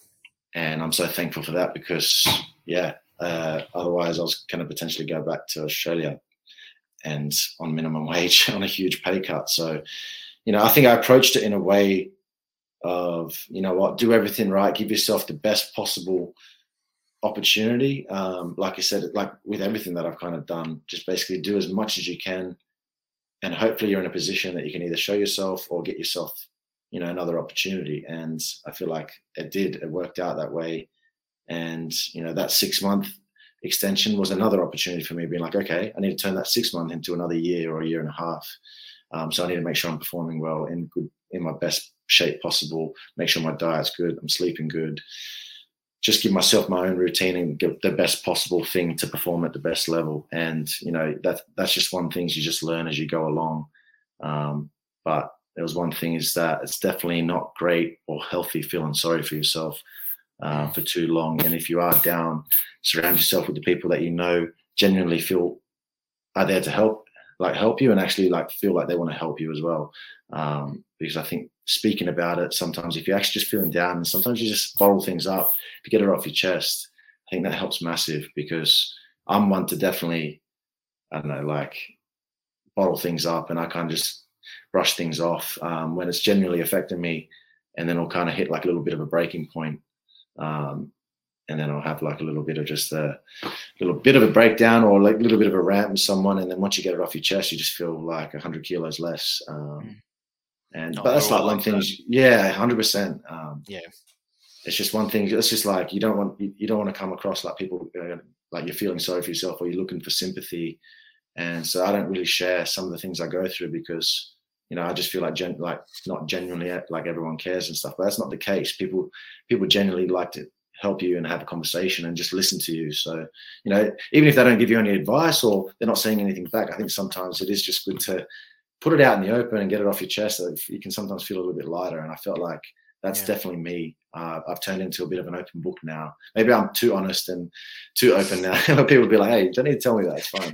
And I'm so thankful for that because, yeah, uh, otherwise I was going to potentially go back to Australia and on minimum wage on a huge pay cut. So, you know, I think I approached it in a way of, you know what, do everything right, give yourself the best possible opportunity. Um, like I said, like with everything that I've kind of done, just basically do as much as you can. And hopefully you're in a position that you can either show yourself or get yourself, you know, another opportunity. And I feel like it did, it worked out that way. And, you know, that six month extension was another opportunity for me being like, okay, I need to turn that six month into another year or a year and a half. Um, so I need to make sure I'm performing well, in good, in my best shape possible, make sure my diet's good, I'm sleeping good, just give myself my own routine and get the best possible thing to perform at the best level. And, you know, that that's just one thing you just learn as you go along. Um, but there was one thing is that it's definitely not great or healthy feeling sorry for yourself uh, for too long. And if you are down, surround yourself with the people that you know genuinely feel are there to help, like help you and actually like feel like they want to help you as well. Um, because I think speaking about it, sometimes if you're actually just feeling down and sometimes you just bottle things up, if you get it off your chest, I think that helps massive because I'm one to definitely, I don't know, like bottle things up and I kind of just brush things off um, when it's genuinely affecting me. And then I'll kind of hit like a little bit of a breaking point. Um, and then I'll have like a little bit of just a little bit of a breakdown or like a little bit of a rant with someone. And then once you get it off your chest, you just feel like a hundred kilos less. Um, and, Oh, but that's we're like all one like thing, that. yeah, a hundred percent. Um, Yeah. It's just one thing. It's just like, you don't want, you, you don't want to come across like people, uh, like you're feeling sorry for yourself or you're looking for sympathy. And so I don't really share some of the things I go through because, you know, I just feel like gen- like not genuinely like everyone cares and stuff, but that's not the case. People, people genuinely like to help you and have a conversation and just listen to you. So, you know, even if they don't give you any advice or they're not saying anything back, I think sometimes it is just good to put it out in the open and get it off your chest. So you can sometimes feel a little bit lighter. And I felt like that's Yeah. definitely me. Uh, I've turned into a bit of an open book now. Maybe I'm too honest and too open now. People will be like, hey, you don't need to tell me that. It's fine.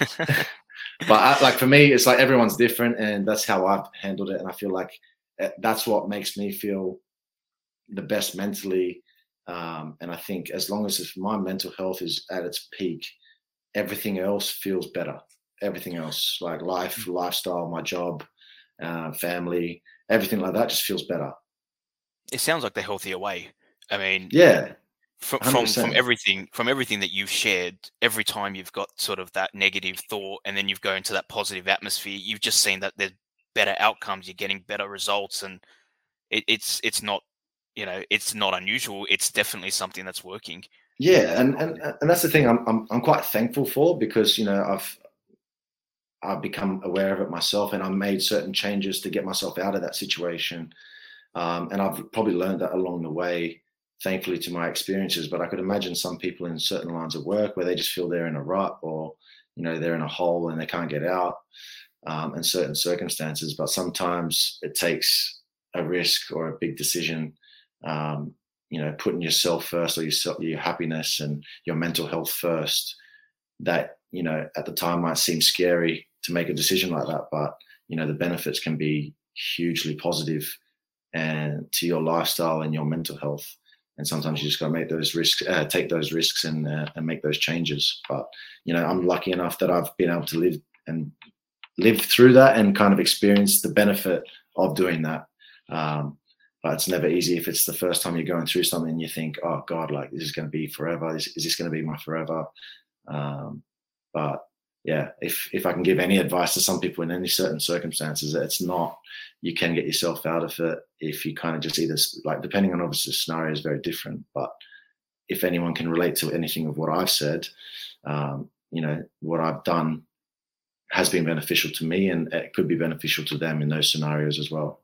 But I, like for me, it's like everyone's different, and that's how I've handled it. And I feel like that's what makes me feel the best mentally. Um, and I think as long as my mental health is at its peak, everything else feels better. Everything else, like life, lifestyle, my job, uh, family, everything like that just feels better. It sounds like the healthier way. I mean, Yeah. from one hundred from percent. from everything from everything that you've shared, every time you've got sort of that negative thought and then you've go into that positive atmosphere, you've just seen that there's better outcomes, you're getting better results, and it, it's it's not, you know, it's not unusual. It's definitely something that's working. Yeah, and and and that's the thing I'm I'm I'm quite thankful for, because you know I've I've become aware of it myself, and I made certain changes to get myself out of that situation, um, and I've probably learned that along the way, thankfully to my experiences. But I could imagine some people in certain lines of work where they just feel they're in a rut, or you know they're in a hole and they can't get out, um, in certain circumstances. But sometimes it takes a risk or a big decision, um, you know, putting yourself first, or your your happiness and your mental health first. That, you know, at the time might seem scary to make a decision like that, but you know the benefits can be hugely positive and to your lifestyle and your mental health. And sometimes you just got to make those risks, uh, take those risks, and uh, and make those changes. But you know, I'm lucky enough that I've been able to live and live through that and kind of experience the benefit of doing that. Um, but it's never easy if it's the first time you're going through something and you think, oh God, like this is going to be forever. Is, is this going to be my forever? Um, but yeah, if if I can give any advice to some people in any certain circumstances, it's not, you can get yourself out of it if you kind of just either, like, depending on obviously the scenario is very different, but if anyone can relate to anything of what I've said, um, you know, what I've done has been beneficial to me, and it could be beneficial to them in those scenarios as well.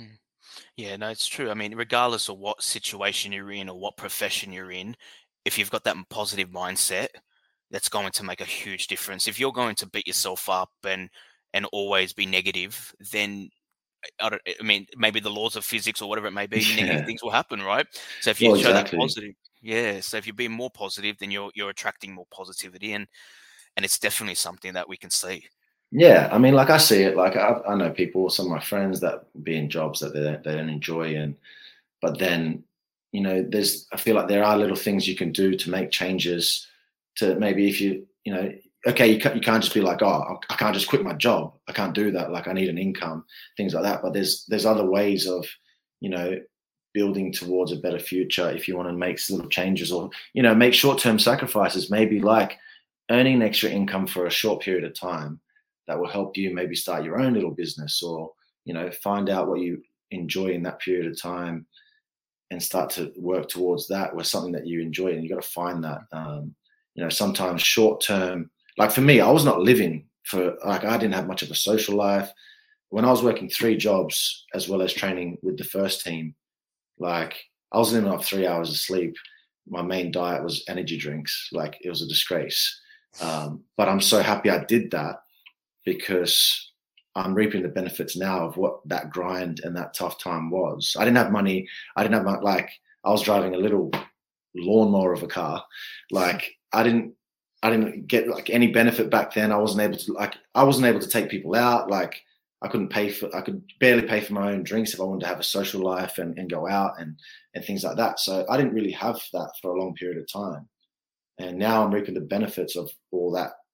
Yeah, no, it's true. I mean, regardless of what situation you're in or what profession you're in, if you've got that positive mindset, that's going to make a huge difference. If you're going to beat yourself up and and always be negative, then I don't. I mean, maybe the laws of physics or whatever it may be, Yeah. negative things will happen, right? So if you Well, show exactly. that positive, yeah. So if you're being more positive, then you're you're attracting more positivity, and and it's definitely something that we can see. Yeah, I mean, like I see it, like I, I know people, some of my friends that be in jobs that they don't, they don't enjoy, and but then, you know, there's, I feel like there are little things you can do to make changes. To maybe if you, you know, okay, you can't, you can't just be like, oh, I can't just quit my job. I can't do that. Like I need an income, things like that. But there's there's other ways of, you know, building towards a better future if you want to make little changes, or you know, make short-term sacrifices. Maybe like earning extra income for a short period of time that will help you maybe start your own little business, or you know, find out what you enjoy in that period of time and start to work towards that with something that you enjoy. And you got to find that. Um, you know, sometimes short term, like for me, I was not living for, like, I didn't have much of a social life. When I was working three jobs as well as training with the first team, like I was living off three hours of sleep. My main diet was energy drinks. Like it was a disgrace. Um, but I'm so happy I did that, because I'm reaping the benefits now of what that grind and that tough time was. I didn't have money. I didn't have my, like, I was driving a little lawnmower of a car. Like I didn't, I didn't get like any benefit back then. I wasn't able to, like, I wasn't able to take people out. Like I couldn't pay for, I could barely pay for my own drinks if I wanted to have a social life and, and go out and, and things like that. So I didn't really have that for a long period of time. And now I'm reaping the benefits of all that,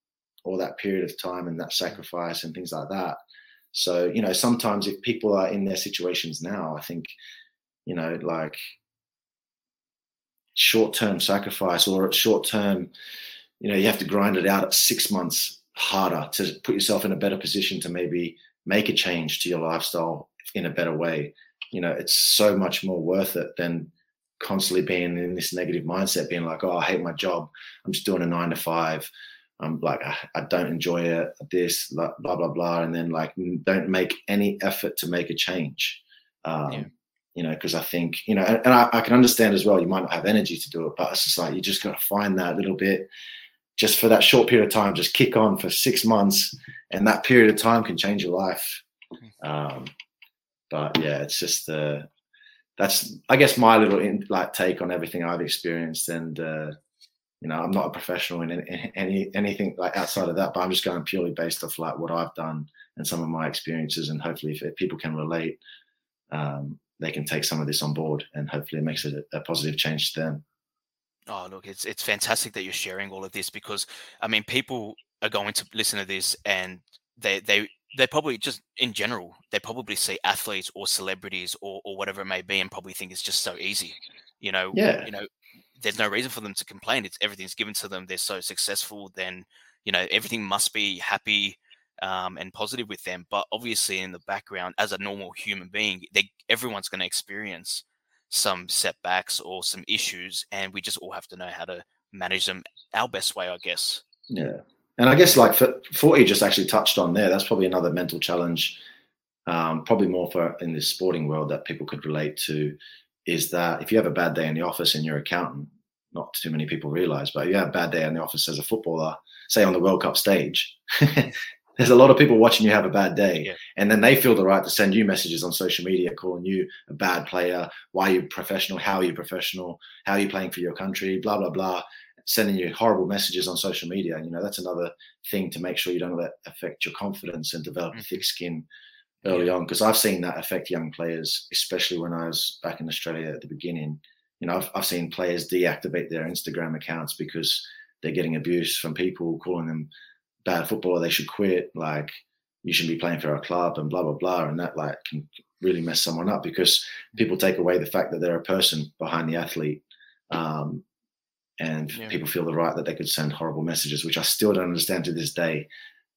all that period of time and that sacrifice and things like that. So, you know, sometimes if people are in their situations now, I think, you know, like short-term sacrifice or short-term, you know, you have to grind it out at six months harder to put yourself in a better position to maybe make a change to your lifestyle in a better way. You know, it's so much more worth it than constantly being in this negative mindset, being like, oh, I hate my job. I'm just doing a nine to five. I'm like, I, I don't enjoy it, this, blah, blah, blah, blah. And then like, don't make any effort to make a change. Um, yeah. You know, because I think, you know, and, and I, I can understand as well, you might not have energy to do it, but it's just like, you just got to find that little bit just for that short period of time, just kick on for six months. And that period of time can change your life. Um, but yeah, it's just, uh, that's, I guess, my little in, like take on everything I've experienced. And, uh, you know, I'm not a professional in any, any anything like outside of that, but I'm just going purely based off like what I've done and some of my experiences. And hopefully if, if people can relate, um, they can take some of this on board and hopefully it makes it a, a positive change to them. Oh, look, it's it's fantastic that you're sharing all of this because, I mean, people are going to listen to this and they they they probably just in general, they probably see athletes or celebrities or, or whatever it may be and probably think it's just so easy. You know, yeah. you know, there's no reason for them to complain. It's everything's given to them. They're so successful. Then, you know, everything must be happy um, and positive with them. But obviously in the background, as a normal human being, they everyone's going to experience some setbacks or some issues, and we just all have to know how to manage them our best way, I guess. Yeah. And I guess like for, forty just actually touched on there, that's probably another mental challenge, um, probably more for in this sporting world that people could relate to, is that if you have a bad day in the office and you're an accountant, not too many people realize, but if you have a bad day in the office as a footballer, say on the World Cup stage, there's a lot of people watching you have a bad day. Yeah. And then they feel the right to send you messages on social media, calling you a bad player. Why are you professional? How are you professional? How are you playing for your country? Blah, blah, blah. Sending you horrible messages on social media. You know, that's another thing to make sure you don't let it affect your confidence and develop mm-hmm. a thick skin early yeah. on. Because I've seen that affect young players, especially when I was back in Australia at the beginning. You know, I've, I've seen players deactivate their Instagram accounts because they're getting abuse from people calling them bad footballer, they should quit, like you shouldn't be playing for our club and blah blah blah, and that like can really mess someone up because people take away the fact that they're a person behind the athlete, um, and yeah. people feel the right that they could send horrible messages, which I still don't understand to this day.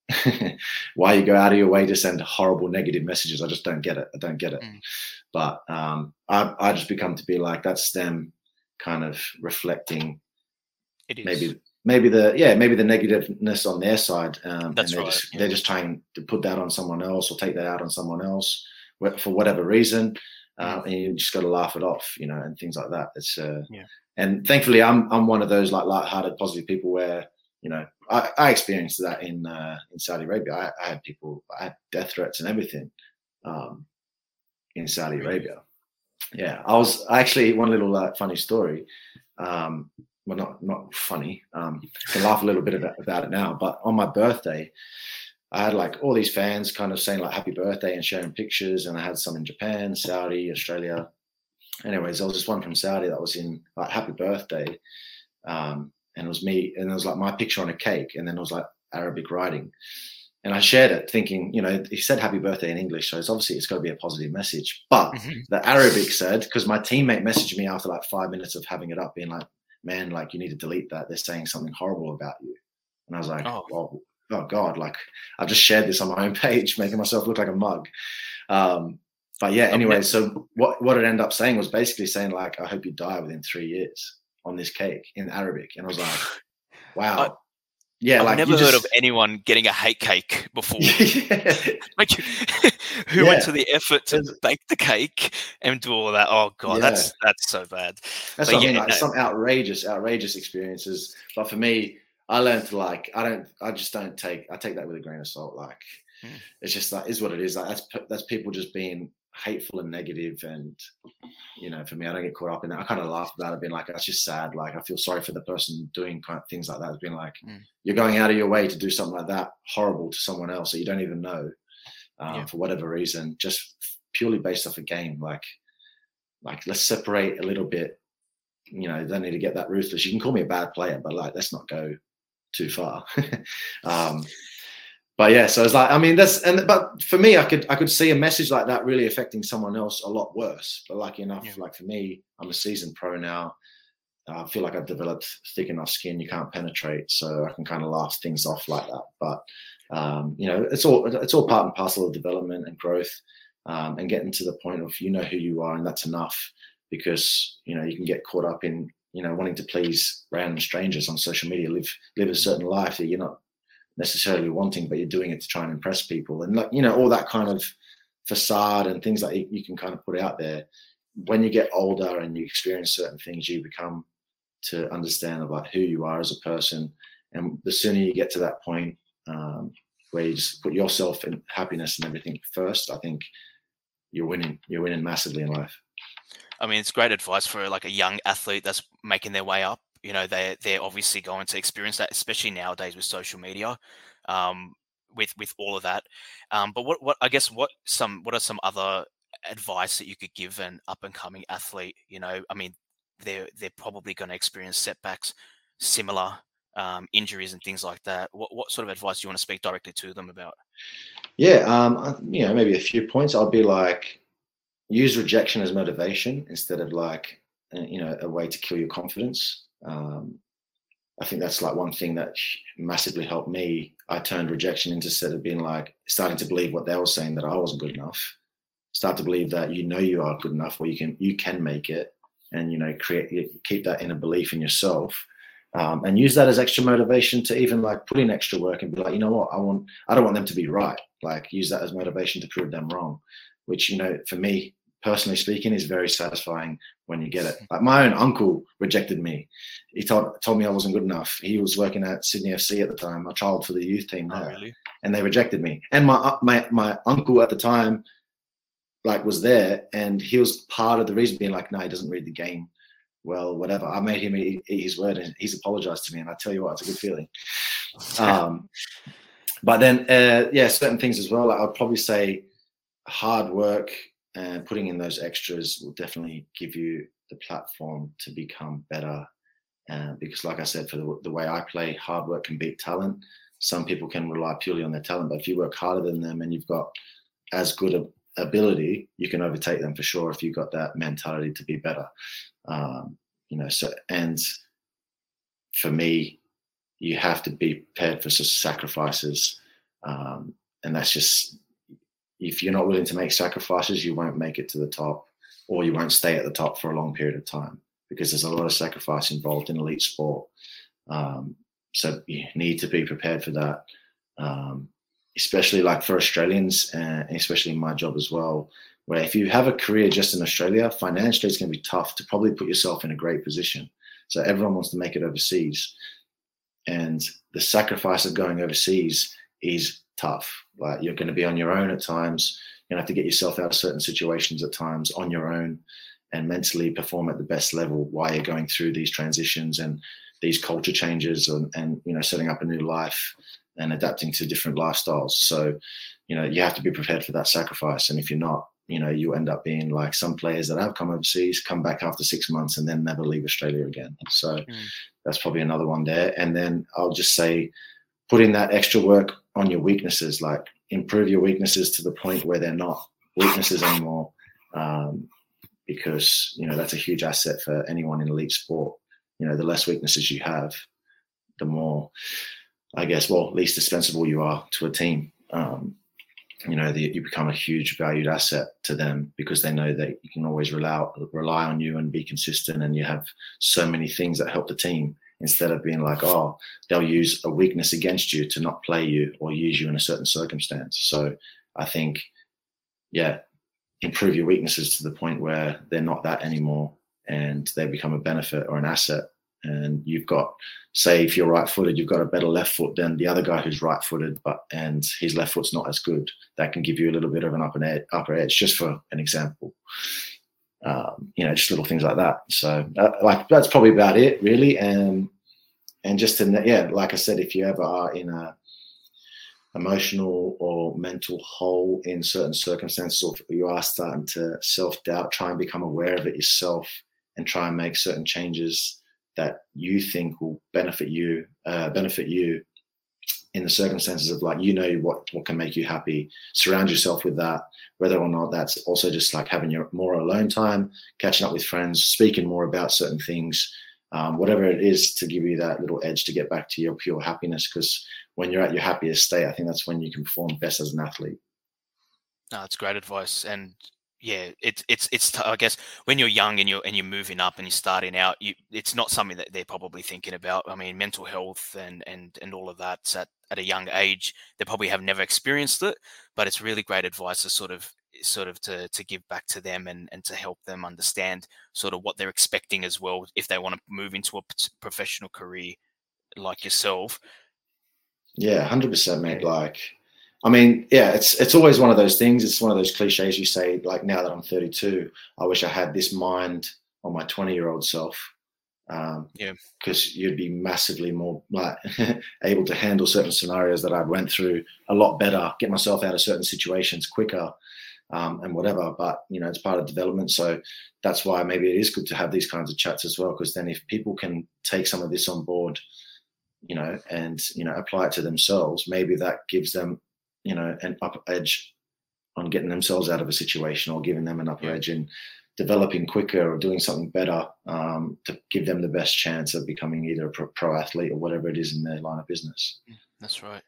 Why you go out of your way to send horrible negative messages, I just don't get it. I don't get it. Mm. But um, I I just become to be like that's them kind of reflecting it is. maybe. Maybe the yeah, maybe the negativeness on their side, um, That's and they're right. just Yeah. they're just trying to put that on someone else or take that out on someone else for whatever reason, uh, and you just got to laugh it off, you know, and things like that. It's uh, yeah. And thankfully, I'm I'm one of those like light-hearted, positive people where you know I, I experienced that in uh, in Saudi Arabia. I, I had people, I had death threats and everything um, in Saudi Really? Arabia. Yeah, I was actually one little uh, funny story. Um, Well, not not funny. Um, I can laugh a little bit about, about it now. But on my birthday, I had like all these fans kind of saying like happy birthday and sharing pictures. And I had some in Japan, Saudi, Australia. Anyways, there was this one from Saudi that was in like happy birthday. Um, and it was me. And it was like my picture on a cake. And then it was like Arabic writing. And I shared it thinking, you know, he said happy birthday in English. So it's obviously it's got to be a positive message. But Mm-hmm. the Arabic said, because my teammate messaged me after like five minutes of having it up being like, man, like you need to delete that. They're saying something horrible about you. And I was like, oh, oh, oh God, like I've just shared this on my own page, making myself look like a mug. Um, but yeah, anyway, so what, what it ended up saying was basically saying like, I hope you die within three years on this cake in Arabic. And I was like, wow. I, yeah, I've like never you heard just... of anyone getting a hate cake before. yeah. Like, who yeah. went to the effort to bake the cake and do all that? Oh God, yeah. that's that's so bad. That's but what yeah, I mean. Like no. some outrageous, outrageous experiences. But for me, I learned to like, I don't, I just don't take, I take that with a grain of salt. Like, hmm. it's just that is what it is. Like that's that's people just being hateful and negative, and you know, for me, I don't get caught up in that. I kind of laugh about it, being like, that's just sad. Like, I feel sorry for the person doing kind of things like that. It's been like, mm. you're going out of your way to do something like that horrible to someone else that you don't even know, um, yeah. for whatever reason, just purely based off a game. Like, like let's separate a little bit. You know, you don't need to get that ruthless. You can call me a bad player, but like, let's not go too far. um, but yeah, so it's like, I mean, that's, and, but for me, I could, I could see a message like that really affecting someone else a lot worse. But lucky enough, yeah. like for me, I'm a seasoned pro now. I feel like I've developed thick enough skin you can't penetrate, so I can kind of laugh things off like that. But um, you know, it's all it's all part and parcel of development and growth, um, and getting to the point of you know who you are, and that's enough. Because you know you can get caught up in you know wanting to please random strangers on social media, live live a certain life that you're not necessarily wanting, but you're doing it to try and impress people, and like you know all that kind of facade and things that you, you can kind of put out there. When you get older and you experience certain things, you become to understand about who you are as a person. And the sooner you get to that point um, where you just put yourself and happiness and everything first, I think you're winning. You're winning massively in life. I mean, it's great advice for like a young athlete that's making their way up. You know, they they're obviously going to experience that, especially nowadays with social media, um, with with all of that. Um, but what what I guess what some what are some other advice that you could give an up and coming athlete? You know, I mean, they're they're probably going to experience setbacks, similar um, injuries and things like that. What what sort of advice do you want to speak directly to them about? Yeah, um, you know, maybe a few points. I'll be like, use rejection as motivation instead of like, you know, a way to kill your confidence. Um, I think that's like one thing that massively helped me. I turned rejection into instead of being like starting to believe what they were saying that I wasn't good enough. Start to believe that you know you are good enough, where you can you can make it. And, you know, create, keep that inner belief in yourself, um, and use that as extra motivation to even like put in extra work and be like, you know what, I want, I don't want them to be right. Like use that as motivation to prove them wrong, which, you know, for me, personally speaking, is very satisfying when you get it. Like my own uncle rejected me. He told, told me I wasn't good enough. He was working at Sydney F C at the time. I trialed for the youth team there, oh, really? And they rejected me. And my, my, my uncle at the time, like was there, and he was part of the reason being like, no, he doesn't read the game well, whatever. I made him eat, eat his word, and he's apologized to me, and I tell you what, it's a good feeling. Um, but then, uh, yeah, certain things as well. Like I'd probably say hard work and putting in those extras will definitely give you the platform to become better. Uh, because like I said, for the, the way I play, hard work can beat talent. Some people can rely purely on their talent, but if you work harder than them and you've got as good a ability, you can overtake them for sure if you've got that mentality to be better. Um, you know, so, and for me, you have to be prepared for some sacrifices. Um, and that's just, if you're not willing to make sacrifices, you won't make it to the top, or you won't stay at the top for a long period of time, because there's a lot of sacrifice involved in elite sport. Um, so you need to be prepared for that. Um, especially like for Australians, uh, and especially in my job as well, where if you have a career just in Australia, financially it's going to be tough to probably put yourself in a great position. So everyone wants to make it overseas. And the sacrifice of going overseas is tough. Like you're going to be on your own at times. You're going to have to get yourself out of certain situations at times on your own and mentally perform at the best level while you're going through these transitions and these culture changes and, and you know, setting up a new life and adapting to different lifestyles. So, you know, you have to be prepared for that sacrifice. And if you're not, you know, you end up being like some players that have come overseas, come back after six months and then never leave Australia again. So mm. that's probably another one there. And then I'll just say, put in that extra work on your weaknesses, like improve your weaknesses to the point where they're not weaknesses anymore. Um, because, you know, that's a huge asset for anyone in elite sport. You know, the less weaknesses you have, the more, I guess, well, least dispensable you are to a team. Um, you know, the, you become a huge valued asset to them because they know that you can always rely, rely on you and be consistent, and you have so many things that help the team, instead of being like, oh, they'll use a weakness against you to not play you or use you in a certain circumstance. So I think, yeah, improve your weaknesses to the point where they're not that anymore and they become a benefit or an asset. And you've got, say, if you're right-footed, you've got a better left foot than the other guy who's right-footed, but and his left foot's not as good. That can give you a little bit of an upper edge, upper edge just for an example. Um, you know, just little things like that. So, uh, like that's probably about it, really. And and just to, yeah, like I said, if you ever are in a emotional or mental hole in certain circumstances, or you are starting to self-doubt, try and become aware of it yourself and try and make certain changes that you think will benefit you, uh, benefit you in the circumstances of like, you know, what, what can make you happy. Surround yourself with that, whether or not that's also just like having your more alone time, catching up with friends, speaking more about certain things, um, whatever it is to give you that little edge to get back to your pure happiness. Because when you're at your happiest state, I think that's when you can perform best as an athlete. No, that's great advice. And yeah, it's it's it's. t- I guess when you're young and you're and you're moving up and you're starting out, you it's not something that they're probably thinking about. I mean, mental health and and and all of that at at a young age, they probably have never experienced it. But it's really great advice to sort of sort of to to give back to them and and to help them understand sort of what they're expecting as well if they want to move into a p- professional career like yourself. Yeah, one hundred percent, mate. Like, I mean, yeah, it's it's always one of those things. It's one of those cliches you say, like, now that I'm thirty-two, I wish I had this mind on my twenty-year-old self. Um, Yeah. Because you'd be massively more like able to handle certain scenarios that I went through a lot better, get myself out of certain situations quicker, um, and whatever. But, you know, it's part of development. So that's why maybe it is good to have these kinds of chats as well, because then if people can take some of this on board, you know, and, you know, apply it to themselves, maybe that gives them, you know, an upper edge on getting themselves out of a situation, or giving them an upper Yeah. edge in developing quicker or doing something better, um, to give them the best chance of becoming either a pro, pro athlete or whatever it is in their line of business. That's right.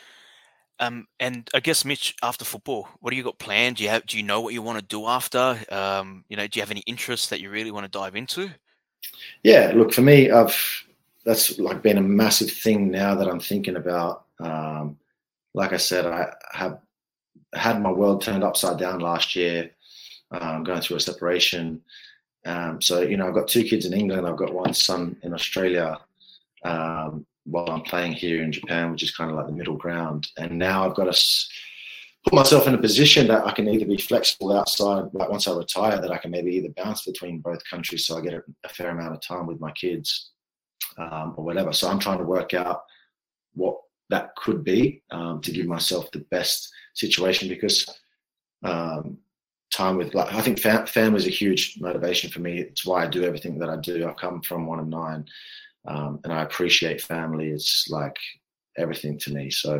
Um, and I guess, Mitch, after football, what do you got planned? Do you have, do you know what you want to do after? Um, you know, do you have any interests that you really want to dive into? Yeah, look, for me, I've that's like been a massive thing now that I'm thinking about. Um, like I said, I have had my world turned upside down last year, um, going through a separation. Um, so, you know, I've got two kids in England. I've got one son in Australia, um, while I'm playing here in Japan, which is kind of like the middle ground. And now I've got to s- put myself in a position that I can either be flexible outside, like once I retire, that I can maybe either bounce between both countries so I get a, a fair amount of time with my kids, um, or whatever. So I'm trying to work out what that could be, um, to give myself the best situation, because um, time with, like, I think fam- family is a huge motivation for me. It's why I do everything that I do. I come from one of nine, um, and I appreciate family. It's like everything to me. So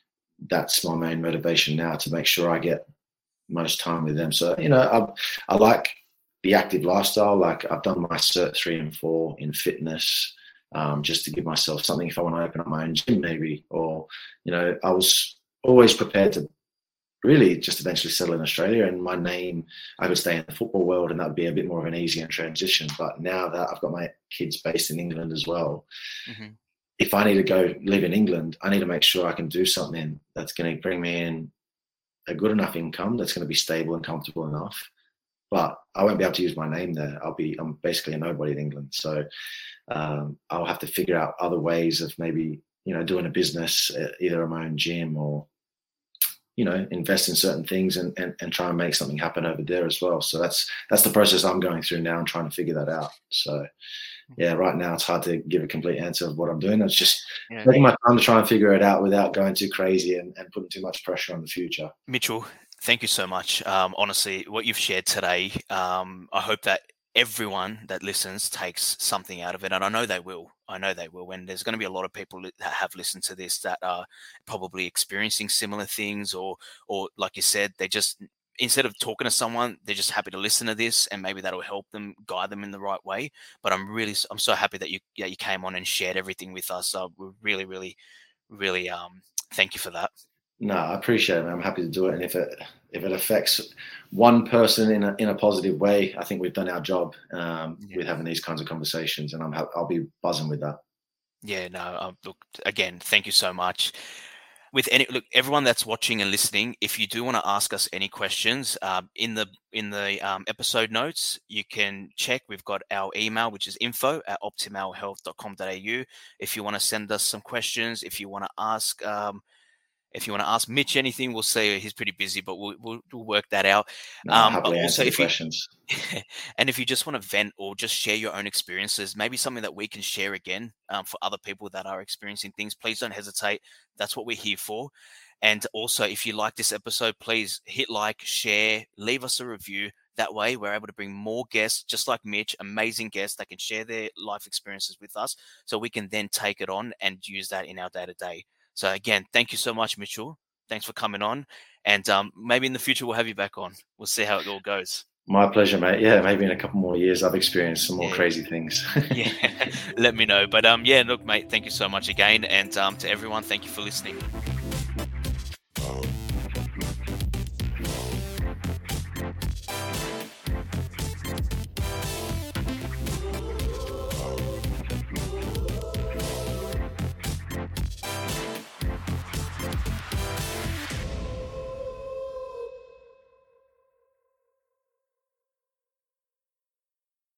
that's my main motivation now, to make sure I get most time with them. So, you know, I, I like the active lifestyle. Like, I've done my cert three and four in fitness, um, just to give myself something if I want to open up my own gym, maybe. Or, you know, I was always prepared to really just eventually settle in Australia, and my name, I would stay in the football world, and that would be a bit more of an easier transition. But now that I've got my kids based in England as well, Mm-hmm. if I need to go live in England, I need to make sure I can do something that's going to bring me in a good enough income that's going to be stable and comfortable enough. But I won't be able to use my name there. I'll be, I'm basically a nobody in England. So um, I'll have to figure out other ways of maybe, you know, doing a business, uh, either my own gym, or, you know, invest in certain things, and, and, and try and make something happen over there as well. So that's, that's the process I'm going through now and trying to figure that out. So yeah, right now it's hard to give a complete answer of what I'm doing. It's just Yeah. taking my time to try and figure it out without going too crazy and, and putting too much pressure on the future. Mitchell, thank you so much. Um, honestly, what you've shared today, um, I hope that everyone that listens takes something out of it. And I know they will. I know they will. And there's going to be a lot of people that have listened to this that are probably experiencing similar things, or, or like you said, they just, instead of talking to someone, they're just happy to listen to this, and maybe that'll help them, guide them in the right way. But I'm really, I'm so happy that you, yeah, you came on and shared everything with us. So we're really, really, really, um, thank you for that. No, I appreciate it, man. I'm happy to do it. And if it if it affects one person in a in a positive way, I think we've done our job, um, Yeah. with having these kinds of conversations, and I'm ha- I'll be buzzing with that. Yeah, no, um, look, again, thank you so much. With any, look, everyone that's watching and listening, if you do want to ask us any questions, um, in the in the um, episode notes, you can check. We've got our email, which is info at optimal health dot com dot a u. If you want to send us some questions, if you want to ask, um, if you want to ask Mitch anything, we'll say he's pretty busy, but we'll we'll, we'll work that out. No, I'll Um, but happily also, answer the if you questions. and if you just want to vent or just share your own experiences, maybe something that we can share again, um, for other people that are experiencing things, please don't hesitate. That's what we're here for. And also, if you like this episode, please hit like, share, leave us a review. That way, we're able to bring more guests, just like Mitch, amazing guests that can share their life experiences with us, so we can then take it on and use that in our day-to-day. So again, thank you so much, Mitchell. Thanks for coming on. And um, maybe in the future, we'll have you back on. We'll see how it all goes. My pleasure, mate. Yeah, maybe in a couple more years, I've experienced some more Yeah. crazy things. Yeah, let me know. But um, yeah, look, mate, thank you so much again. And um, to everyone, thank you for listening.